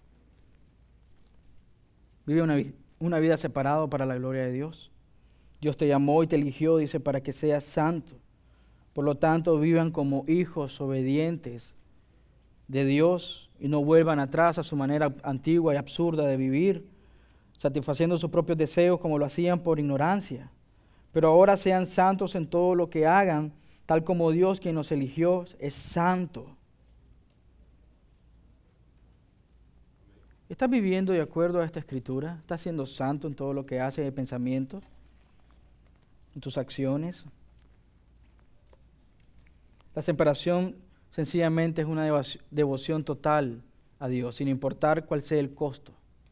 Speaker 1: Vive una, una vida separada para la gloria de Dios. Dios te llamó y te eligió, dice, para que seas santo. Por lo tanto, vivan como hijos obedientes de Dios y no vuelvan atrás a su manera antigua y absurda de vivir, satisfaciendo sus propios deseos como lo hacían por ignorancia. Pero ahora sean santos en todo lo que hagan, tal como Dios, quien nos eligió, es santo. ¿Estás viviendo de acuerdo a esta Escritura? ¿Estás siendo santo en todo lo que haces de pensamientos, en tus acciones? La separación sencillamente es una devoci- devoción total a Dios, sin importar cuál sea el costo.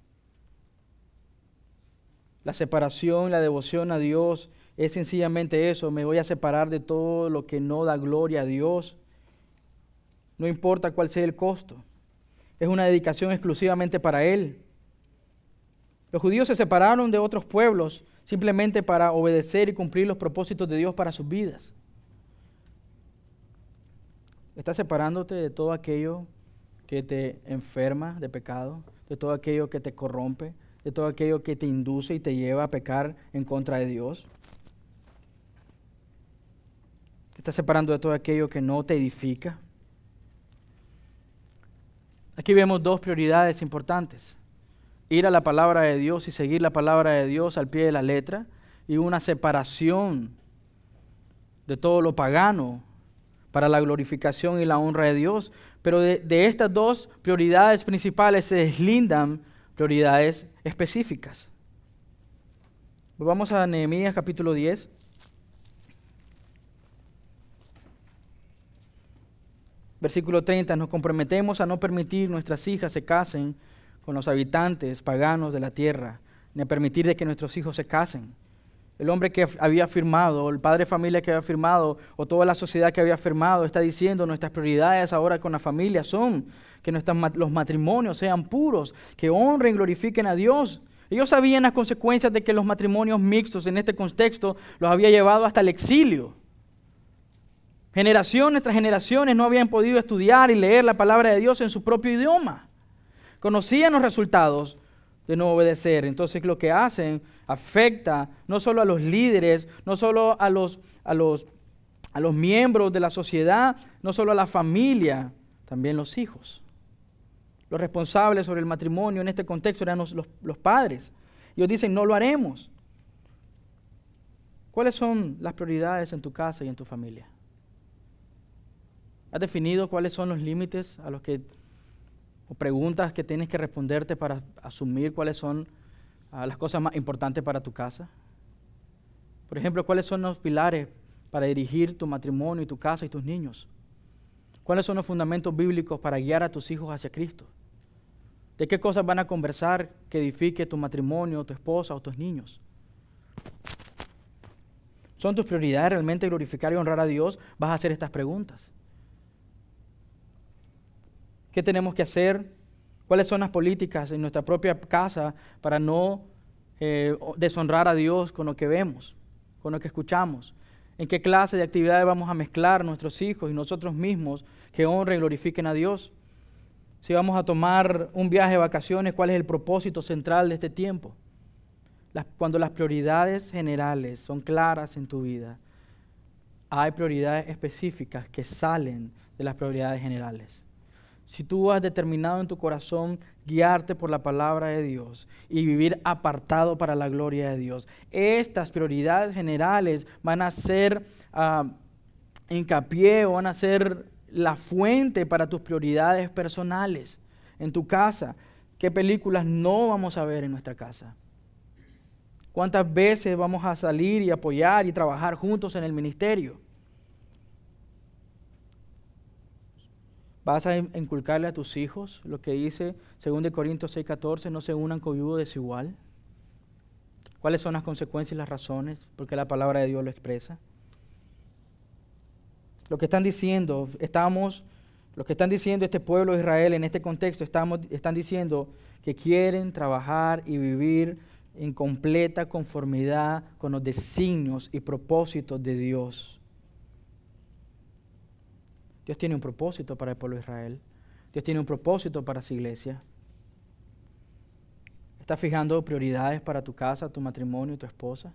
Speaker 1: La separación, la devoción a Dios es sencillamente eso. Me voy a separar de todo lo que no da gloria a Dios, no importa cuál sea el costo. Es una dedicación exclusivamente para Él. Los judíos se separaron de otros pueblos simplemente para obedecer y cumplir los propósitos de Dios para sus vidas. Estás separándote de todo aquello que te enferma de pecado, de todo aquello que te corrompe, de todo aquello que te induce y te lleva a pecar en contra de Dios. Te estás separando de todo aquello que no te edifica. Aquí vemos dos prioridades importantes: ir a la palabra de Dios y seguir la palabra de Dios al pie de la letra, y una separación de todo lo pagano para la glorificación y la honra de Dios. Pero de, de estas dos prioridades principales se deslindan prioridades específicas. Vamos a Nehemías capítulo diez. Versículo treinta, nos comprometemos a no permitir nuestras hijas se casen con los habitantes paganos de la tierra, ni a permitir de que nuestros hijos se casen. El hombre que había firmado, el padre de familia que había firmado, o toda la sociedad que había firmado, está diciendo: nuestras prioridades ahora con la familia son que nuestros, los matrimonios sean puros, que honren y glorifiquen a Dios. Ellos sabían las consecuencias de que los matrimonios mixtos en este contexto los había llevado hasta el exilio. Generaciones tras generaciones no habían podido estudiar y leer la palabra de Dios en su propio idioma. Conocían los resultados de no obedecer. Entonces lo que hacen afecta no solo a los líderes, no solo a los, a los, a los miembros de la sociedad, no solo a la familia, también los hijos. Los responsables sobre el matrimonio en este contexto eran los, los, los padres. Ellos dicen: no lo haremos. ¿Cuáles son las prioridades en tu casa y en tu familia? ¿Has definido cuáles son los límites a los que, o preguntas que tienes que responderte para asumir cuáles son uh, las cosas más importantes para tu casa? Por ejemplo, ¿cuáles son los pilares para dirigir tu matrimonio y tu casa y tus niños? ¿Cuáles son los fundamentos bíblicos para guiar a tus hijos hacia Cristo? ¿De qué cosas van a conversar que edifique tu matrimonio, tu esposa o tus niños? ¿Son tus prioridades realmente glorificar y honrar a Dios? Vas a hacer estas preguntas. ¿Qué tenemos que hacer? ¿Cuáles son las políticas en nuestra propia casa para no eh, deshonrar a Dios con lo que vemos, con lo que escuchamos? ¿En qué clase de actividades vamos a mezclar nuestros hijos y nosotros mismos que honren y glorifiquen a Dios? Si vamos a tomar un viaje de vacaciones, ¿cuál es el propósito central de este tiempo? Las, cuando las prioridades generales son claras en tu vida, hay prioridades específicas que salen de las prioridades generales. Si tú has determinado en tu corazón guiarte por la palabra de Dios y vivir apartado para la gloria de Dios, estas prioridades generales van a ser uh, hincapié o van a ser la fuente para tus prioridades personales en tu casa. ¿Qué películas no vamos a ver en nuestra casa? ¿Cuántas veces vamos a salir y apoyar y trabajar juntos en el ministerio? ¿Vas a inculcarle a tus hijos lo que dice dos Corintios seis catorce, no se unan con yugo desigual? ¿Cuáles son las consecuencias y las razones? Porque la palabra de Dios lo expresa. Lo que están diciendo, estamos, lo que están diciendo este pueblo de Israel en este contexto, estamos, están diciendo que quieren trabajar y vivir en completa conformidad con los designios y propósitos de Dios. Dios tiene un propósito para el pueblo de Israel. Dios tiene un propósito para su iglesia. ¿Estás fijando prioridades para tu casa, tu matrimonio y tu esposa?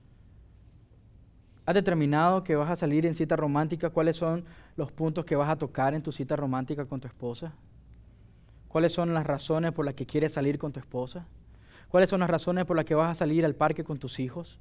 Speaker 1: ¿Has determinado que vas a salir en cita romántica? ¿Cuáles son los puntos que vas a tocar en tu cita romántica con tu esposa? ¿Cuáles son las razones por las que quieres salir con tu esposa? ¿Cuáles son las razones por las que vas a salir al parque con tus hijos?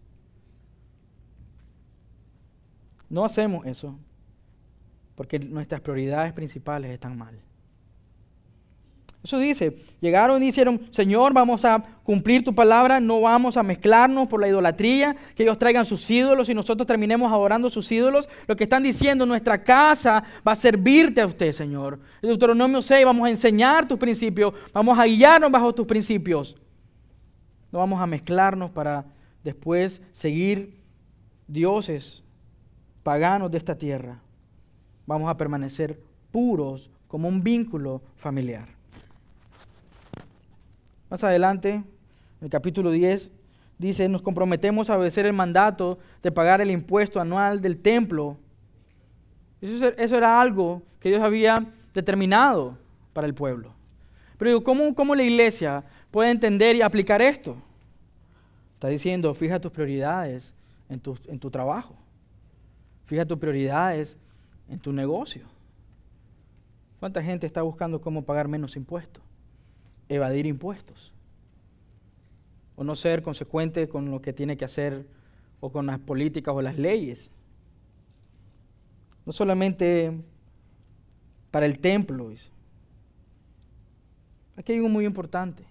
Speaker 1: No hacemos eso porque nuestras prioridades principales están mal. Eso dice, llegaron y dijeron, Señor, vamos a cumplir tu palabra, no vamos a mezclarnos por la idolatría, que ellos traigan sus ídolos y nosotros terminemos adorando sus ídolos. Lo que están diciendo, nuestra casa va a servirte a usted, Señor. En Deuteronomio seis, vamos a enseñar tus principios, vamos a guiarnos bajo tus principios. No vamos a mezclarnos para después seguir dioses paganos de esta tierra. Vamos a permanecer puros como un vínculo familiar. Más adelante, en el capítulo diez, dice, nos comprometemos a obedecer el mandato de pagar el impuesto anual del templo. Eso, eso era algo que Dios había determinado para el pueblo. Pero digo, ¿cómo, cómo la iglesia puede entender y aplicar esto? Está diciendo, fija tus prioridades en tu, en tu trabajo. Fija tus prioridades en tu negocio. ¿Cuánta gente está buscando cómo pagar menos impuestos? Evadir impuestos, o no ser consecuente con lo que tiene que hacer, o con las políticas o las leyes. No solamente para el templo. Aquí hay algo muy importante.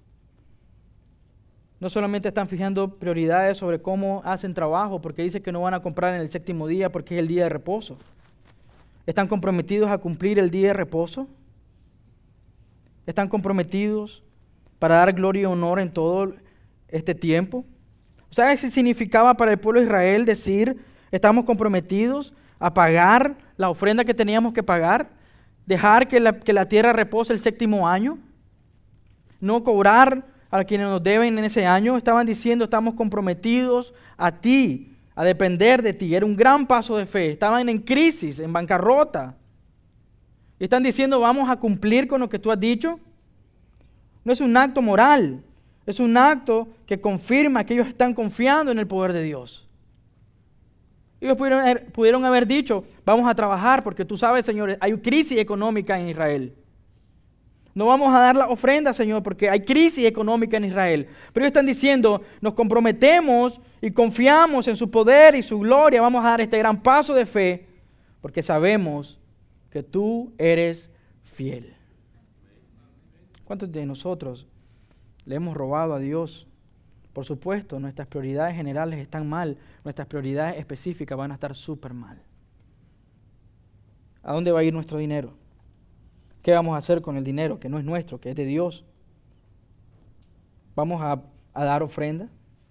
Speaker 1: No solamente están fijando prioridades sobre cómo hacen trabajo, porque dice que no van a comprar en el séptimo día porque es el día de reposo. ¿Están comprometidos a cumplir el día de reposo? ¿Están comprometidos para dar gloria y honor en todo este tiempo? ¿Sabes qué significaba para el pueblo de Israel decir, estamos comprometidos a pagar la ofrenda que teníamos que pagar? ¿Dejar que la, que la tierra repose el séptimo año? ¿No cobrar a quienes nos deben en ese año? Estaban diciendo, estamos comprometidos a ti, a depender de ti. Era un gran paso de fe. Estaban en crisis, en bancarrota. Y están diciendo, vamos a cumplir con lo que tú has dicho. No es un acto moral, es un acto que confirma que ellos están confiando en el poder de Dios. Ellos pudieron haber, pudieron haber dicho, vamos a trabajar porque tú sabes, Señor, hay crisis económica en Israel. No vamos a dar la ofrenda, Señor, porque hay crisis económica en Israel. Pero ellos están diciendo, nos comprometemos y confiamos en su poder y su gloria. Vamos a dar este gran paso de fe porque sabemos que tú eres fiel. ¿Cuántos de nosotros le hemos robado a Dios? Por supuesto, nuestras prioridades generales están mal, nuestras prioridades específicas van a estar súper mal. ¿A dónde va a ir nuestro dinero? ¿Qué vamos a hacer con el dinero que no es nuestro, que es de Dios? ¿Vamos a, a dar ofrenda?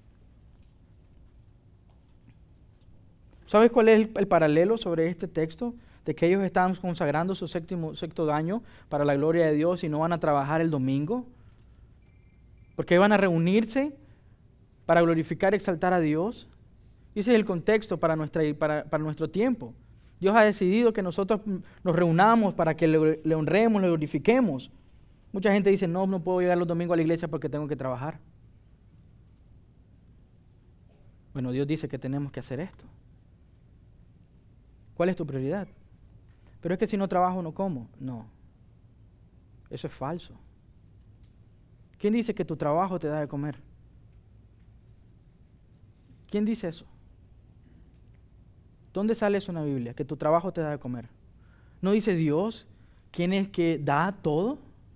Speaker 1: ¿Sabes cuál es el, el paralelo sobre este texto? De que ellos están consagrando su séptimo, sexto año para la gloria de Dios y no van a trabajar el domingo. Porque van a reunirse para glorificar y exaltar a Dios. Ese es el contexto para, nuestra, para, para nuestro tiempo. Dios ha decidido que nosotros nos reunamos para que le, le honremos, le glorifiquemos. Mucha gente dice, no, no puedo llegar los domingos a la iglesia porque tengo que trabajar. Bueno, Dios dice que tenemos que hacer esto. ¿Cuál es tu prioridad? Pero es que si no trabajo no como. No, eso es falso. ¿Quién dice que tu trabajo te da de comer? ¿Quién dice eso? ¿Dónde sale eso en la Biblia? Que tu trabajo te da de comer. ¿No dice Dios quién es que da todo?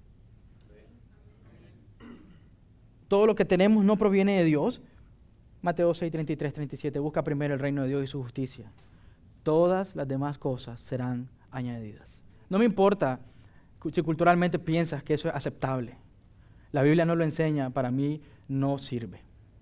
Speaker 1: Todo lo que tenemos no proviene de Dios. Mateo seis, treinta y tres, treinta y siete. Busca primero el reino de Dios y su justicia. Todas las demás cosas serán añadidas. No me importa si culturalmente piensas que eso es aceptable. La Biblia no lo enseña, para mí no sirve.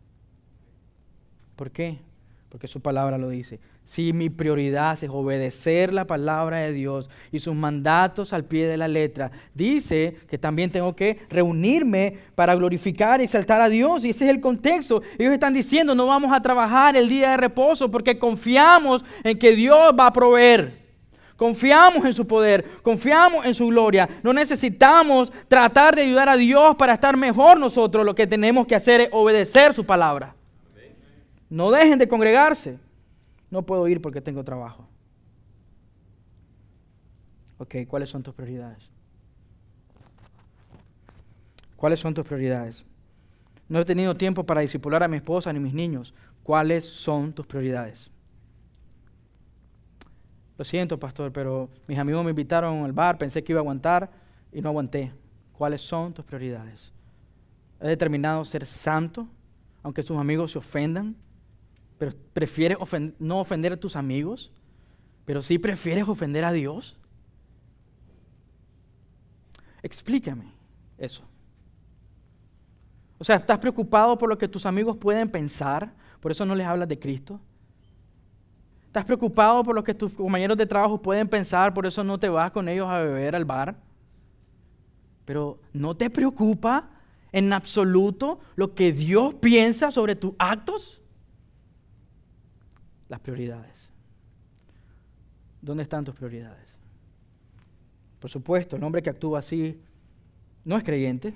Speaker 1: ¿Por qué? Porque su palabra lo dice. Si mi prioridad es obedecer la palabra de Dios y sus mandatos al pie de la letra, dice que también tengo que reunirme para glorificar y exaltar a Dios. Y ese es el contexto. Ellos están diciendo, no vamos a trabajar el día de reposo porque confiamos en que Dios va a proveer. Confiamos en su poder, confiamos en su gloria. No necesitamos tratar de ayudar a Dios para estar mejor nosotros. Lo que tenemos que hacer es obedecer su palabra. No dejen de congregarse. No puedo ir porque tengo trabajo. Ok, ¿cuáles son tus prioridades? ¿Cuáles son tus prioridades? No he tenido tiempo para discipular a mi esposa ni mis niños. ¿Cuáles son tus prioridades? Lo siento, pastor, pero mis amigos me invitaron al bar, pensé que iba a aguantar y no aguanté. ¿Cuáles son tus prioridades? ¿Has determinado ser santo, aunque tus amigos se ofendan? ¿Pero prefieres ofend- no ofender a tus amigos, pero sí prefieres ofender a Dios? Explícame eso. O sea, ¿estás preocupado por lo que tus amigos pueden pensar? ¿Por eso no les hablas de Cristo? ¿Estás preocupado por lo que tus compañeros de trabajo pueden pensar? ¿Por eso no te vas con ellos a beber al bar? Pero ¿no te preocupa en absoluto lo que Dios piensa sobre tus actos? Las prioridades. ¿Dónde están tus prioridades? Por supuesto, el hombre que actúa así no es creyente.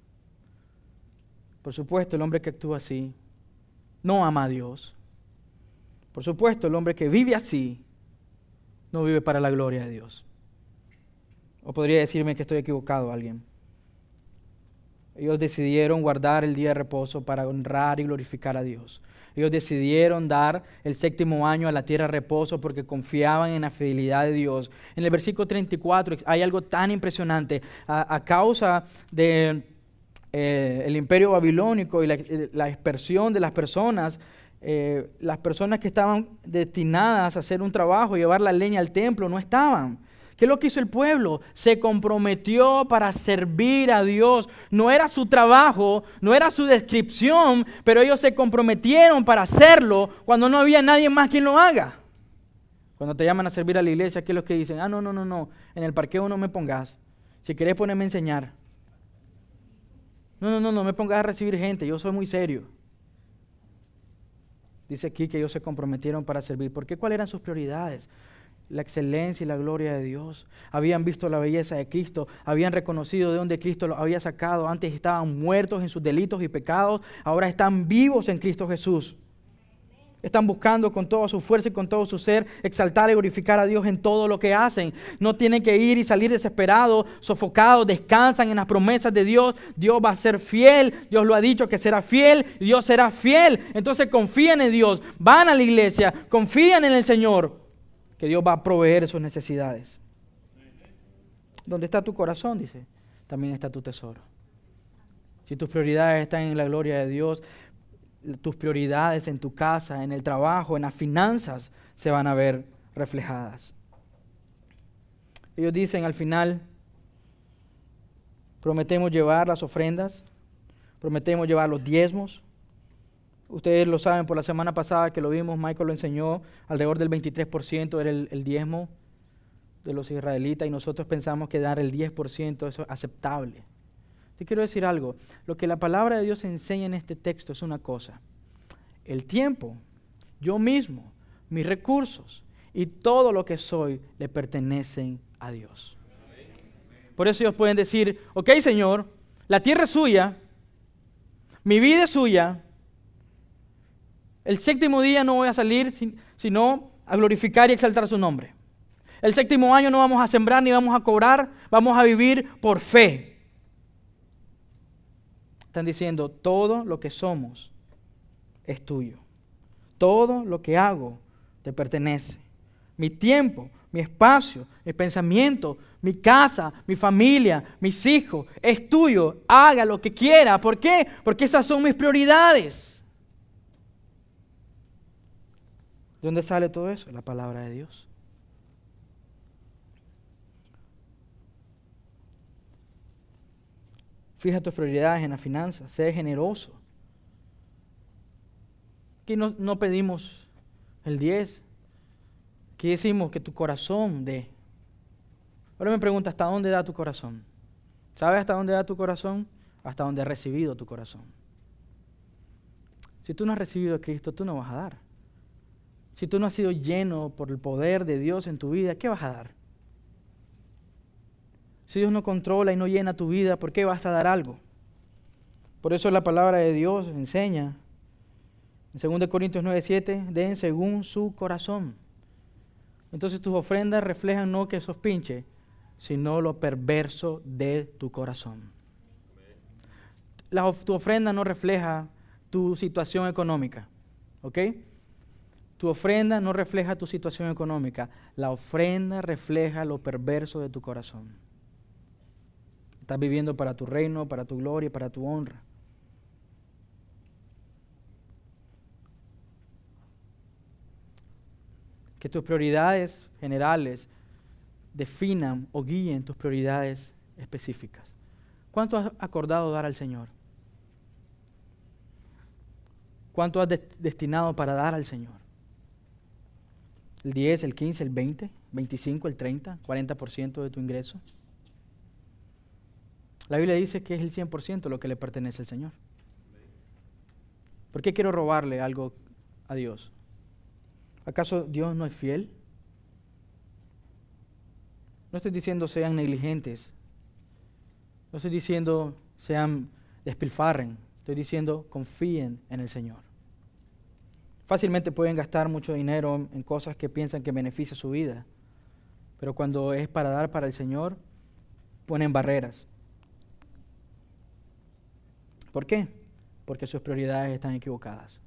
Speaker 1: Por supuesto, el hombre que actúa así no ama a Dios. Por supuesto, el hombre que vive así no vive para la gloria de Dios. O podría decirme que estoy equivocado alguien. Ellos decidieron guardar el día de reposo para honrar y glorificar a Dios. Ellos decidieron dar el séptimo año a la tierra de reposo porque confiaban en la fidelidad de Dios. En el versículo treinta y cuatro hay algo tan impresionante. A, a causa de eh, el imperio babilónico y la, la dispersión de las personas, eh, las personas que estaban destinadas a hacer un trabajo, llevar la leña al templo, no estaban. ¿Qué es lo que hizo el pueblo? Se comprometió para servir a Dios. No era su trabajo, no era su descripción, pero ellos se comprometieron para hacerlo cuando no había nadie más quien lo haga. Cuando te llaman a servir a la iglesia, ¿qué es lo que dicen? Ah, no, no, no, no, en el parqueo no me pongas. Si querés ponerme a enseñar. No, no, no, no me pongas a recibir gente, yo soy muy serio. Dice aquí que ellos se comprometieron para servir. ¿Por qué? ¿Cuáles eran sus prioridades? La excelencia y la gloria de Dios. Habían visto la belleza de Cristo, habían reconocido de dónde Cristo los había sacado. Antes estaban muertos en sus delitos y pecados, ahora están vivos en Cristo Jesús. Están buscando con toda su fuerza y con todo su ser exaltar y glorificar a Dios en todo lo que hacen. No tienen que ir y salir desesperados, sofocados, descansan en las promesas de Dios. Dios va a ser fiel, Dios lo ha dicho que será fiel, Dios será fiel. Entonces confían en Dios, van a la iglesia, confían en el Señor, que Dios va a proveer sus necesidades. Donde está tu corazón, dice, también está tu tesoro. Si tus prioridades están en la gloria de Dios, tus prioridades en tu casa, en el trabajo, en las finanzas, se van a ver reflejadas. Ellos dicen al final, prometemos llevar las ofrendas, prometemos llevar los diezmos. Ustedes lo saben, por la semana pasada que lo vimos, Michael lo enseñó, alrededor del veintitrés por ciento era el, el diezmo de los israelitas y nosotros pensamos que dar el diez por ciento eso es aceptable. Te quiero decir algo, lo que la palabra de Dios enseña en este texto es una cosa. El tiempo, yo mismo, mis recursos y todo lo que soy le pertenecen a Dios. Por eso ellos pueden decir, ok Señor, la tierra es suya, mi vida es suya, el séptimo día no voy a salir sino a glorificar y exaltar su nombre. El séptimo año no vamos a sembrar ni vamos a cobrar, vamos a vivir por fe. Están diciendo, todo lo que somos es tuyo. Todo lo que hago te pertenece. Mi tiempo, mi espacio, mi pensamiento, mi casa, mi familia, mis hijos, es tuyo. Haga lo que quiera. ¿Por qué? Porque esas son mis prioridades. ¿De dónde sale todo eso? La palabra de Dios. Fija tus prioridades en las finanzas, sé generoso. Aquí no, no pedimos el diez, aquí decimos que tu corazón dé. Ahora me pregunta, ¿hasta dónde da tu corazón? ¿Sabes hasta dónde da tu corazón? Hasta donde has recibido tu corazón. Si tú no has recibido a Cristo, tú no vas a dar. Si tú no has sido lleno por el poder de Dios en tu vida, ¿qué vas a dar? Si Dios no controla y no llena tu vida, ¿por qué vas a dar algo? Por eso la palabra de Dios enseña, en segunda Corintios nueve siete, den según su corazón. Entonces tus ofrendas reflejan no que sos pinche, sino lo perverso de tu corazón. La, tu ofrenda no refleja tu situación económica, ¿ok? Tu ofrenda no refleja tu situación económica, la ofrenda refleja lo perverso de tu corazón. Estás viviendo para tu reino, para tu gloria y para tu honra. Que tus prioridades generales definan o guíen tus prioridades específicas. ¿Cuánto has acordado dar al Señor? ¿Cuánto has de- destinado para dar al Señor? ¿El diez, el quince, el veinte, veinticinco, el treinta, cuarenta por ciento de tu ingreso? La Biblia dice que es el cien por ciento lo que le pertenece al Señor. ¿Por qué quiero robarle algo a Dios? ¿Acaso Dios no es fiel? No estoy diciendo sean negligentes. No estoy diciendo sean despilfarren. Estoy diciendo confíen en el Señor. Fácilmente pueden gastar mucho dinero en cosas que piensan que beneficia su vida. Pero cuando es para dar para el Señor, ponen barreras. ¿Por qué? Porque sus prioridades están equivocadas.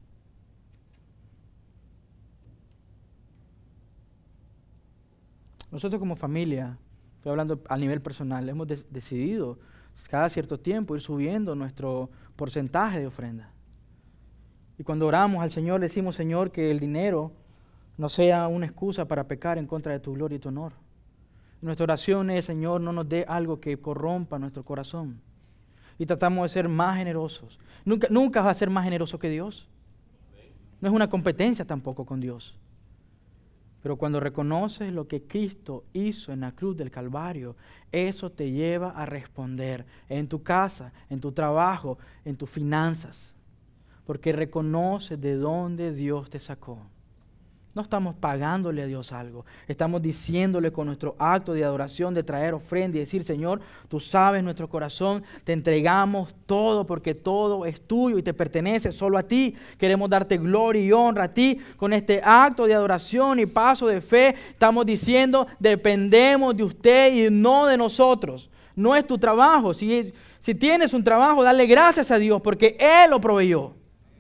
Speaker 1: Nosotros como familia, estoy hablando a nivel personal, hemos de- decidido cada cierto tiempo ir subiendo nuestro porcentaje de ofrenda. Y cuando oramos al Señor, le decimos, Señor, que el dinero no sea una excusa para pecar en contra de tu gloria y tu honor. Nuestra oración es, Señor, no nos dé algo que corrompa nuestro corazón. Y tratamos de ser más generosos. Nunca, nunca vas a ser más generoso que Dios. No es una competencia tampoco con Dios. Pero cuando reconoces lo que Cristo hizo en la cruz del Calvario, eso te lleva a responder en tu casa, en tu trabajo, en tus finanzas. Porque reconoces de dónde Dios te sacó. No estamos pagándole a Dios algo. Estamos diciéndole con nuestro acto de adoración, de traer ofrenda y decir, Señor, tú sabes nuestro corazón, te entregamos todo porque todo es tuyo y te pertenece solo a ti. Queremos darte gloria y honra a ti. Con este acto de adoración y paso de fe, estamos diciendo, dependemos de usted y no de nosotros. No es tu trabajo. Si, si tienes un trabajo, dale gracias a Dios porque Él lo proveyó.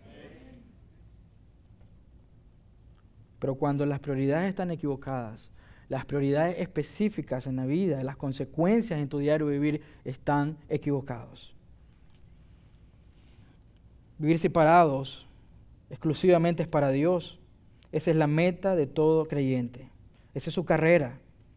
Speaker 1: Pero cuando las prioridades están equivocadas, las prioridades específicas en la vida, las consecuencias en tu diario vivir están equivocados. Vivir separados exclusivamente es para Dios. Esa es la meta de todo creyente. Esa es su carrera.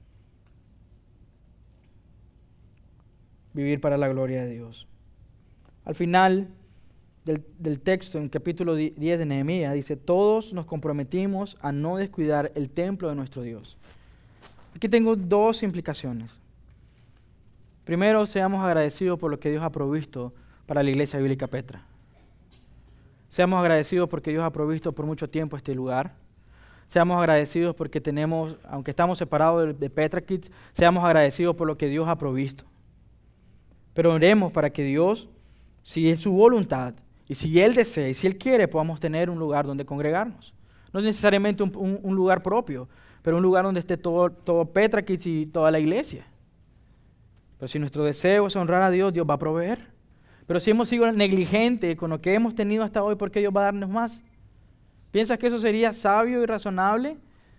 Speaker 1: Vivir para la gloria de Dios. Al final Del, del texto, en capítulo diez de Nehemías, dice, todos nos comprometimos a no descuidar el templo de nuestro Dios. Aquí tengo dos implicaciones. Primero, seamos agradecidos por lo que Dios ha provisto para la Iglesia Bíblica Petra. Seamos agradecidos porque Dios ha provisto por mucho tiempo este lugar. Seamos agradecidos porque tenemos, aunque estamos separados de, de Petra Kids, seamos agradecidos por lo que Dios ha provisto. Pero oremos para que Dios, si es su voluntad, y si Él desea, y si Él quiere, podamos tener un lugar donde congregarnos. No es necesariamente un, un, un lugar propio, pero un lugar donde esté todo, todo Petra Kids y toda la iglesia. Pero si nuestro deseo es honrar a Dios, Dios va a proveer. Pero si hemos sido negligentes con lo que hemos tenido hasta hoy, ¿por qué Dios va a darnos más? ¿Piensas que eso sería sabio y razonable?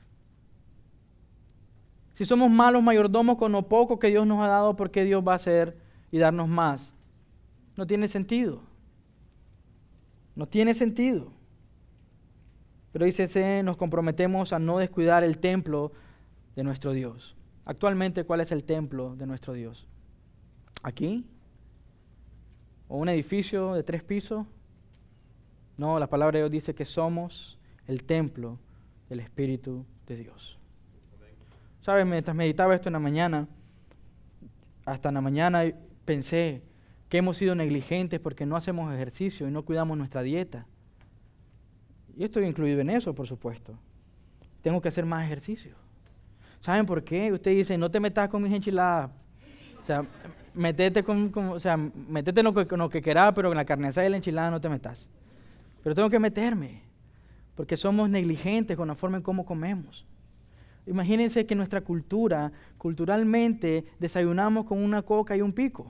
Speaker 1: Si somos malos mayordomos con lo poco que Dios nos ha dado, ¿por qué Dios va a hacer y darnos más? No tiene sentido. No tiene sentido. Pero dice, nos comprometemos a no descuidar el templo de nuestro Dios. Actualmente, ¿cuál es el templo de nuestro Dios? ¿Aquí? ¿O un edificio de tres pisos? No, la palabra de Dios dice que somos el templo del Espíritu de Dios. ¿Sabes? Mientras meditaba esto en la mañana, hasta en la mañana pensé que hemos sido negligentes porque no hacemos ejercicio y no cuidamos nuestra dieta. Y estoy incluido en eso, por supuesto. Tengo que hacer más ejercicio. ¿Saben por qué? Usted dice, no te metas con mis enchiladas. O sea, metete, con, con, o sea, metete en lo que, con lo que quieras, pero en la carne asada y la enchilada no te metas. Pero tengo que meterme, porque somos negligentes con la forma en cómo comemos. Imagínense que en nuestra cultura, culturalmente, desayunamos con una coca y un pico.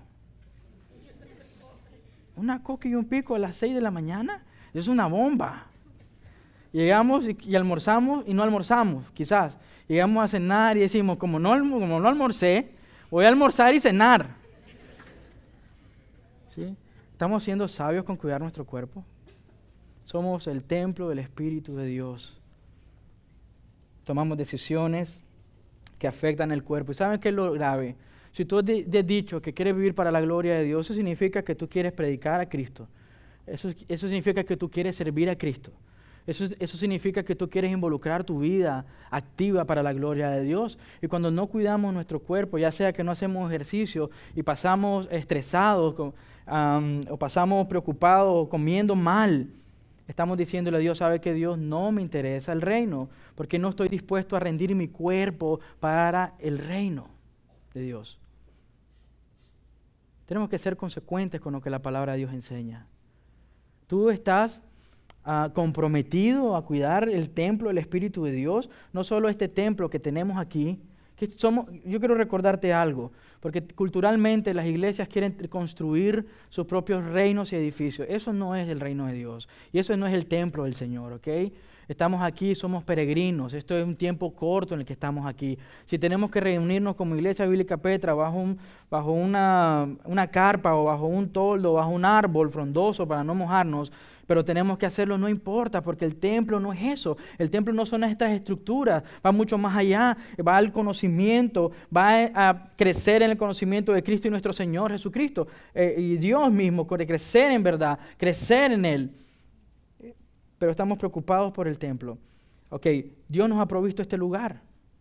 Speaker 1: Una coca y un pico a las seis de la mañana, es una bomba. Llegamos y, y almorzamos y no almorzamos, quizás. Llegamos a cenar y decimos, como no, como no almorcé, voy a almorzar y cenar. ¿Sí? ¿Estamos siendo sabios con cuidar nuestro cuerpo? Somos el templo del Espíritu de Dios. Tomamos decisiones que afectan el cuerpo. ¿Y saben qué es lo grave? Si tú has dicho que quieres vivir para la gloria de Dios, eso significa que tú quieres predicar a Cristo. Eso, eso significa que tú quieres servir a Cristo. Eso, eso significa que tú quieres involucrar tu vida activa para la gloria de Dios. Y cuando no cuidamos nuestro cuerpo, ya sea que no hacemos ejercicio y pasamos estresados um, o pasamos preocupados o comiendo mal, estamos diciéndole a Dios, sabe que Dios no me interesa el reino, porque no estoy dispuesto a rendir mi cuerpo para el reino de Dios. Tenemos que ser consecuentes con lo que la palabra de Dios enseña. Tú estás uh, comprometido a cuidar el templo del Espíritu de Dios, no solo este templo que tenemos aquí, que somos, yo quiero recordarte algo, porque culturalmente las iglesias quieren construir sus propios reinos y edificios. Eso no es el reino de Dios y eso no es el templo del Señor, ¿ok? Estamos aquí, somos peregrinos, esto es un tiempo corto en el que estamos aquí. Si tenemos que reunirnos como Iglesia Bíblica Petra bajo, un, bajo una, una carpa o bajo un toldo, bajo un árbol frondoso para no mojarnos, pero tenemos que hacerlo, no importa, porque el templo no es eso. El templo no son estas estructuras, va mucho más allá, va al conocimiento, va a crecer en el conocimiento de Cristo y nuestro Señor Jesucristo. Eh, y Dios mismo, crecer en verdad, crecer en Él. Pero estamos preocupados por el templo. Ok, Dios nos ha provisto este lugar.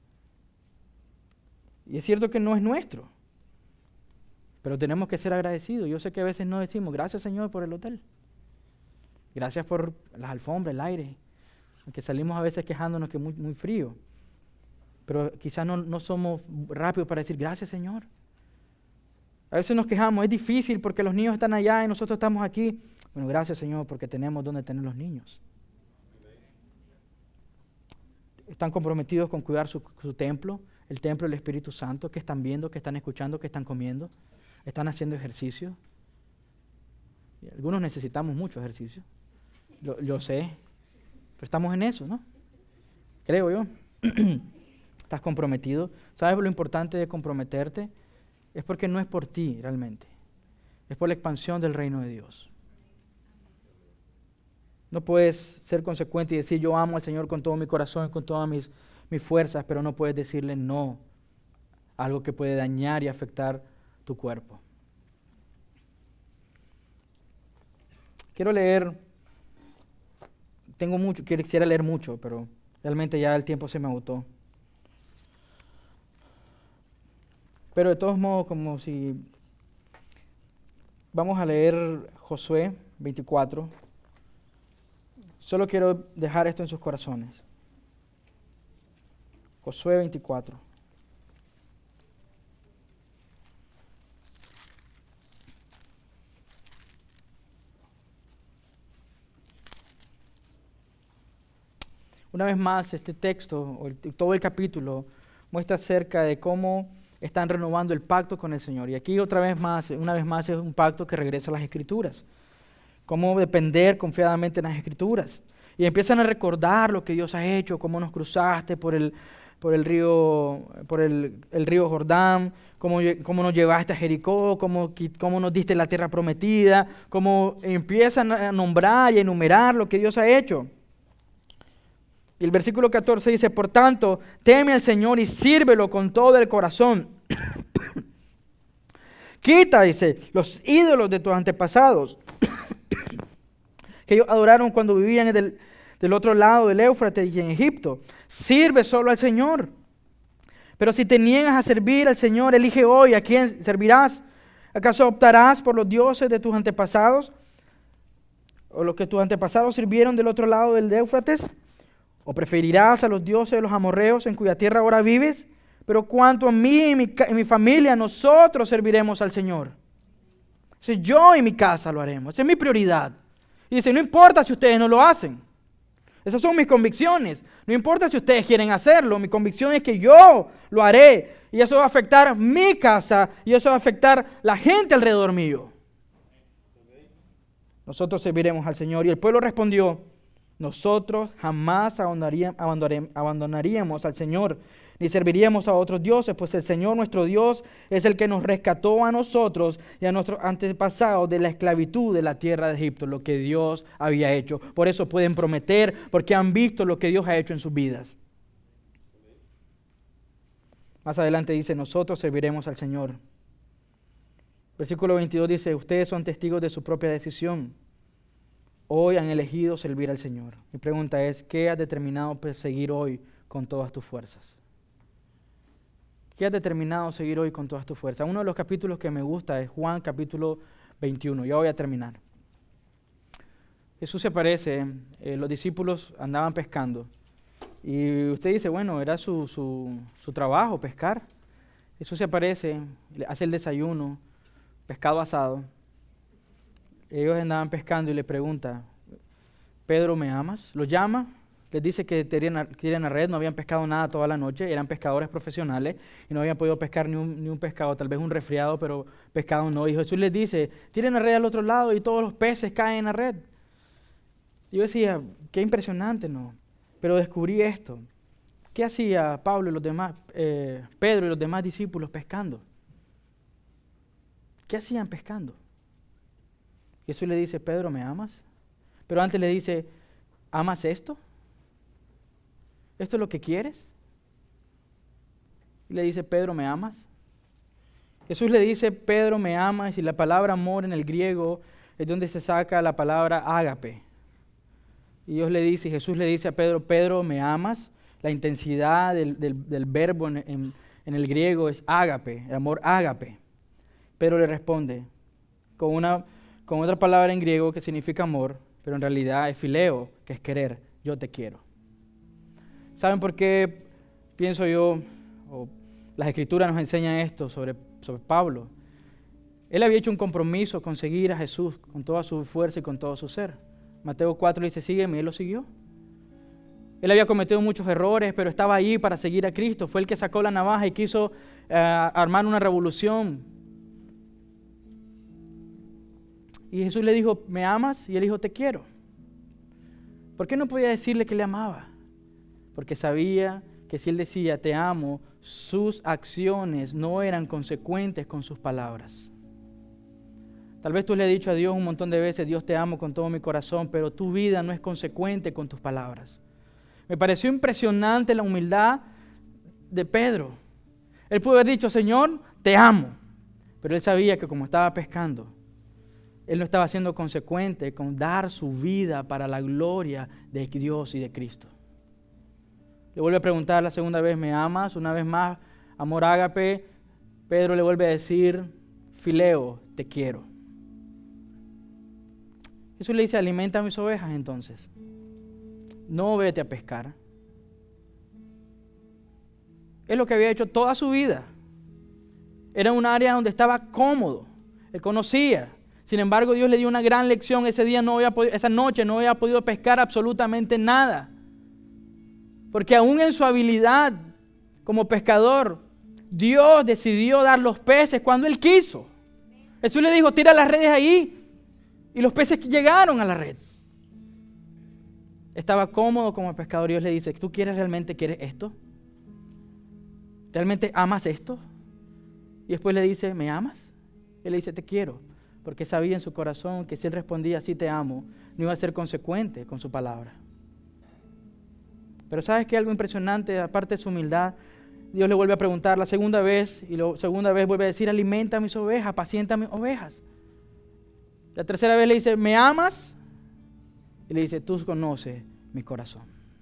Speaker 1: Y es cierto que no es nuestro, pero tenemos que ser agradecidos. Yo sé que a veces no decimos, gracias Señor por el hotel. Gracias por las alfombras, el aire. Aunque salimos a veces quejándonos que es muy, muy frío. Pero quizás no, no somos rápidos para decir, gracias Señor. A veces nos quejamos, es difícil porque los niños están allá y nosotros estamos aquí. Bueno, gracias Señor porque tenemos donde tener los niños. Están comprometidos con cuidar su, su templo, el templo del Espíritu Santo, que están viendo, que están escuchando, que están comiendo. Están haciendo ejercicio. Y algunos necesitamos mucho ejercicio. Yo, yo sé, pero estamos en eso, ¿no? Creo yo. Estás comprometido. ¿Sabes lo importante de comprometerte? Es porque no es por ti realmente. Es por la expansión del reino de Dios. No puedes ser consecuente y decir yo amo al Señor con todo mi corazón, con todas mis, mis fuerzas, pero no puedes decirle no a algo que puede dañar y afectar tu cuerpo. Quiero leer, tengo mucho, quisiera leer mucho, pero realmente ya el tiempo se me agotó. Pero de todos modos, como si vamos a leer Josué veinticuatro. Solo quiero dejar esto en sus corazones. Josué veinticuatro. Una vez más, este texto, o el, todo el capítulo, muestra acerca de cómo están renovando el pacto con el Señor. Y aquí otra vez más, una vez más es un pacto que regresa a las Escrituras. Cómo depender confiadamente en las Escrituras. Y empiezan a recordar lo que Dios ha hecho, cómo nos cruzaste por el, por el río, por el, el río Jordán, cómo, cómo nos llevaste a Jericó, cómo, cómo nos diste la tierra prometida, cómo empiezan a nombrar y a enumerar lo que Dios ha hecho. Y el versículo catorce dice, por tanto, teme al Señor y sírvelo con todo el corazón. Quita, dice, los ídolos de tus antepasados, que ellos adoraron cuando vivían del, del otro lado del Éufrates y en Egipto. Sirve solo al Señor. Pero si te niegas a servir al Señor, elige hoy a quién servirás. ¿Acaso optarás por los dioses de tus antepasados? ¿O los que tus antepasados sirvieron del otro lado del Éufrates? ¿O preferirás a los dioses de los amorreos en cuya tierra ahora vives? Pero cuanto a mí y mi, y mi familia, nosotros serviremos al Señor. Entonces, yo y mi casa lo haremos. Esa es mi prioridad. Y dice, no importa si ustedes no lo hacen. Esas son mis convicciones. No importa si ustedes quieren hacerlo. Mi convicción es que yo lo haré. Y eso va a afectar mi casa. Y eso va a afectar la gente alrededor mío. Nosotros serviremos al Señor. Y el pueblo respondió, Nosotros jamás abandonaría- abandonare- abandonaríamos al Señor, ni serviríamos a otros dioses, pues el Señor nuestro Dios es el que nos rescató a nosotros y a nuestros antepasados de la esclavitud de la tierra de Egipto, lo que Dios había hecho. Por eso pueden prometer, porque han visto lo que Dios ha hecho en sus vidas. Más adelante dice, nosotros serviremos al Señor. Versículo veintidós dice, ustedes son testigos de su propia decisión. Hoy han elegido servir al Señor. Mi pregunta es, ¿qué has determinado seguir hoy con todas tus fuerzas? ¿Qué has determinado seguir hoy con todas tus fuerzas? Uno de los capítulos que me gusta es Juan capítulo veintiuno. Ya voy a terminar. Jesús se aparece, eh, los discípulos andaban pescando. Y usted dice, bueno, era su, su, su trabajo, pescar. Jesús se aparece, hace el desayuno, pescado asado. Ellos andaban pescando y le pregunta, Pedro, ¿me amas? Lo llama, les dice que tiren a red, no habían pescado nada toda la noche, eran pescadores profesionales y no habían podido pescar ni un, ni un pescado, tal vez un resfriado, pero pescado no. Y Jesús les dice, tiren la red al otro lado y todos los peces caen en la red. Y yo decía, qué impresionante, ¿no? Pero descubrí esto. ¿Qué hacía Pablo y los demás, eh, Pedro y los demás discípulos pescando? ¿Qué hacían pescando? Jesús le dice, Pedro, ¿me amas? Pero antes le dice, ¿amas esto? ¿Esto es lo que quieres? Y le dice, Pedro, ¿me amas? Jesús le dice, Pedro, ¿me amas? Y la palabra amor en el griego es donde se saca la palabra ágape. Y Dios le dice, Jesús le dice a Pedro, Pedro, ¿me amas? La intensidad del, del, del verbo en, en, en el griego es ágape, el amor ágape. Pedro le responde con una... con otra palabra en griego que significa amor, pero en realidad es fileo, que es querer, yo te quiero. ¿Saben por qué pienso yo, o las escrituras nos enseñan esto sobre, sobre Pablo? Él había hecho un compromiso con seguir a Jesús con toda su fuerza y con todo su ser. Mateo cuatro dice, sígueme, y él lo siguió. Él había cometido muchos errores, pero estaba ahí para seguir a Cristo. Fue el que sacó la navaja y quiso uh, armar una revolución. Y Jesús le dijo, ¿me amas? Y él dijo, te quiero. ¿Por qué no podía decirle que le amaba? Porque sabía que si él decía, te amo, sus acciones no eran consecuentes con sus palabras. Tal vez tú le has dicho a Dios un montón de veces, Dios te amo con todo mi corazón, pero tu vida no es consecuente con tus palabras. Me pareció impresionante la humildad de Pedro. Él pudo haber dicho, Señor, te amo. Pero él sabía que como estaba pescando, él no estaba siendo consecuente con dar su vida para la gloria de Dios y de Cristo. Le vuelve a preguntar la segunda vez, ¿me amas? Una vez más, amor ágape. Pedro le vuelve a decir, fileo, te quiero. Jesús le dice, alimenta a mis ovejas entonces. No vete a pescar. Es lo que había hecho toda su vida. Era un área donde estaba cómodo. Él conocía. Sin embargo, Dios le dio una gran lección. Ese día no había podido, esa noche no había podido pescar absolutamente nada. Porque aún en su habilidad como pescador, Dios decidió dar los peces cuando Él quiso. Jesús le dijo, tira las redes ahí. Y los peces llegaron a la red. Estaba cómodo como pescador. Dios le dice, ¿tú quieres realmente quieres esto? ¿Realmente amas esto? Y después le dice, ¿me amas? Él le dice, te quiero. Porque sabía en su corazón que si él respondía, sí te amo, no iba a ser consecuente con su palabra. Pero ¿sabes qué? Algo impresionante, aparte de su humildad, Dios le vuelve a preguntar la segunda vez, y la segunda vez vuelve a decir, alimenta a mis ovejas, apacienta a mis ovejas. La tercera vez le dice, ¿me amas? Y le dice, tú conoces mi corazón.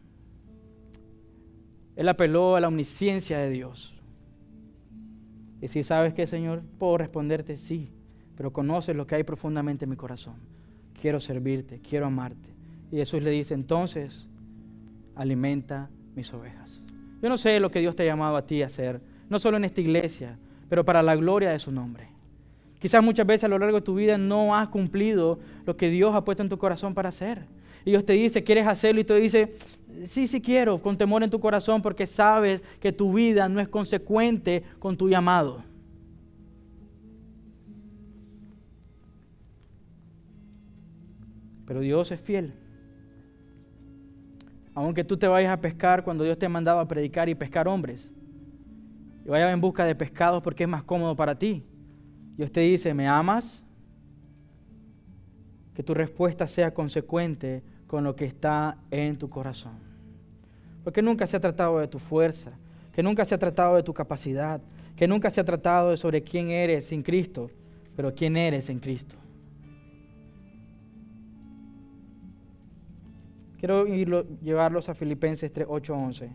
Speaker 1: Él apeló a la omnisciencia de Dios. Y si sabes qué, Señor, puedo responderte sí, pero conoces lo que hay profundamente en mi corazón. Quiero servirte, quiero amarte. Y Jesús le dice, entonces, alimenta mis ovejas. Yo no sé lo que Dios te ha llamado a ti a hacer, no solo en esta iglesia, pero para la gloria de su nombre. Quizás muchas veces a lo largo de tu vida no has cumplido lo que Dios ha puesto en tu corazón para hacer. Y Dios te dice, ¿quieres hacerlo? Y tú dices, sí, sí quiero, con temor en tu corazón, porque sabes que tu vida no es consecuente con tu llamado. Pero Dios es fiel. Aunque tú te vayas a pescar cuando Dios te ha mandado a predicar y pescar hombres, y vayas en busca de pescados porque es más cómodo para ti, Dios te dice, ¿me amas? Que tu respuesta sea consecuente con lo que está en tu corazón. Porque nunca se ha tratado de tu fuerza, que nunca se ha tratado de tu capacidad, que nunca se ha tratado de sobre quién eres sin Cristo, pero quién eres en Cristo. Quiero irlo, llevarlos a Filipenses tres, ocho, once.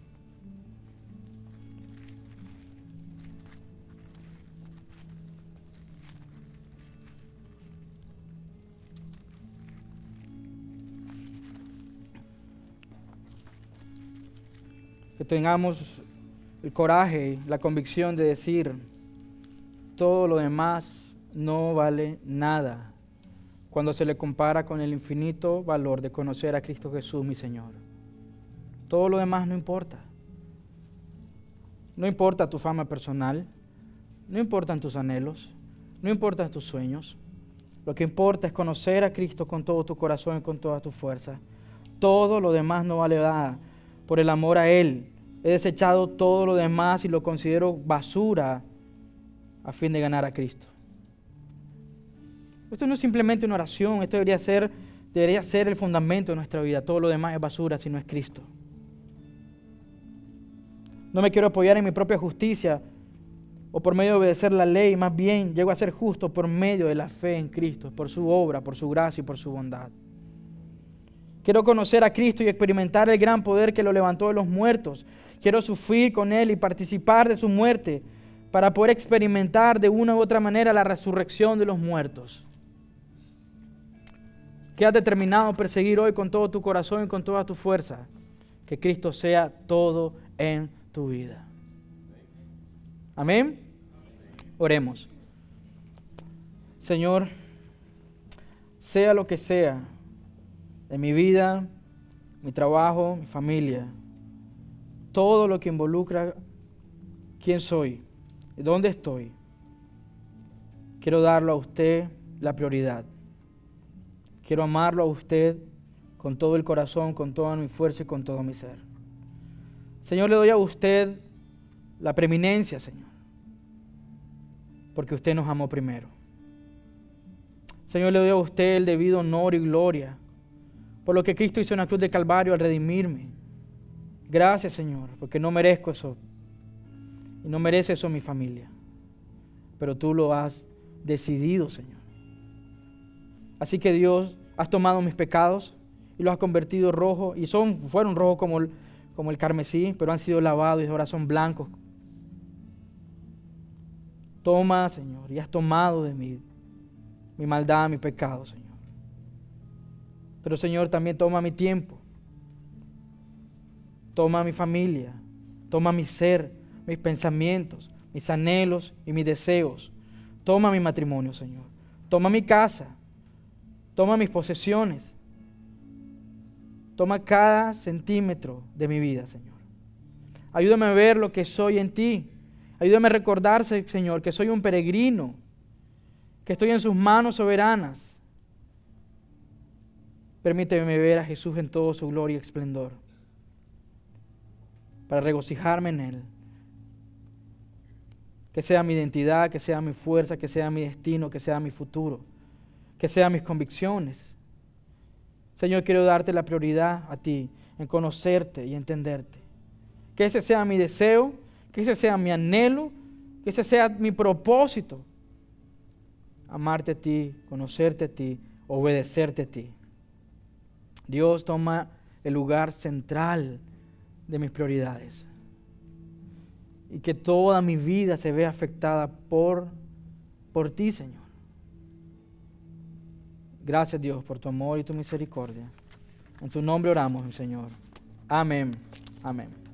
Speaker 1: Que tengamos el coraje, la convicción de decir, todo lo demás no vale nada cuando se le compara con el infinito valor de conocer a Cristo Jesús, mi Señor. Todo lo demás no importa. No importa tu fama personal, no importan tus anhelos, no importan tus sueños. Lo que importa es conocer a Cristo con todo tu corazón y con toda tu fuerza. Todo lo demás no vale nada. Por el amor a Él, he desechado todo lo demás y lo considero basura a fin de ganar a Cristo. Esto no es simplemente una oración, esto debería ser, debería ser el fundamento de nuestra vida. Todo lo demás es basura si no es Cristo. No me quiero apoyar en mi propia justicia o por medio de obedecer la ley, más bien llego a ser justo por medio de la fe en Cristo, por su obra, por su gracia y por su bondad. Quiero conocer a Cristo y experimentar el gran poder que lo levantó de los muertos. Quiero sufrir con Él y participar de su muerte para poder experimentar de una u otra manera la resurrección de los muertos. ¿Qué has determinado perseguir hoy con todo tu corazón y con toda tu fuerza? Que Cristo sea todo en tu vida. Amén. Oremos. Señor, sea lo que sea de mi vida, mi trabajo, mi familia, todo lo que involucra quién soy y dónde estoy, quiero darlo a usted la prioridad. Quiero amarlo a usted con todo el corazón, con toda mi fuerza y con todo mi ser. Señor, le doy a usted la preeminencia, Señor, porque usted nos amó primero. Señor, le doy a usted el debido honor y gloria por lo que Cristo hizo en la cruz de Calvario al redimirme. Gracias, Señor, porque no merezco eso y no merece eso mi familia, pero tú lo has decidido, Señor. Así que Dios, has tomado mis pecados y los has convertido rojo, y son, fueron rojos como el, como el carmesí, pero han sido lavados y ahora son blancos. Toma, Señor, y has tomado de mí mi maldad, mi pecado, Señor. Pero, Señor, también toma mi tiempo, toma mi familia, toma mi ser, mis pensamientos, mis anhelos y mis deseos. Toma mi matrimonio, Señor. Toma mi casa. Toma mis posesiones. Toma cada centímetro de mi vida, Señor. Ayúdame a ver lo que soy en ti. Ayúdame a recordarse, Señor, que soy un peregrino, que estoy en sus manos soberanas. Permíteme ver a Jesús en toda su gloria y esplendor, para regocijarme en Él. Que sea mi identidad, que sea mi fuerza, que sea mi destino, que sea mi futuro, que sean mis convicciones. Señor, quiero darte la prioridad a ti, en conocerte y entenderte. Que ese sea mi deseo, que ese sea mi anhelo, que ese sea mi propósito. Amarte a ti, conocerte a ti, obedecerte a ti. Dios, toma el lugar central de mis prioridades. Y que toda mi vida se vea afectada por, por ti, Señor. Gracias, Dios, por tu amor y tu misericordia. En tu nombre oramos, Señor. Amén. Amén.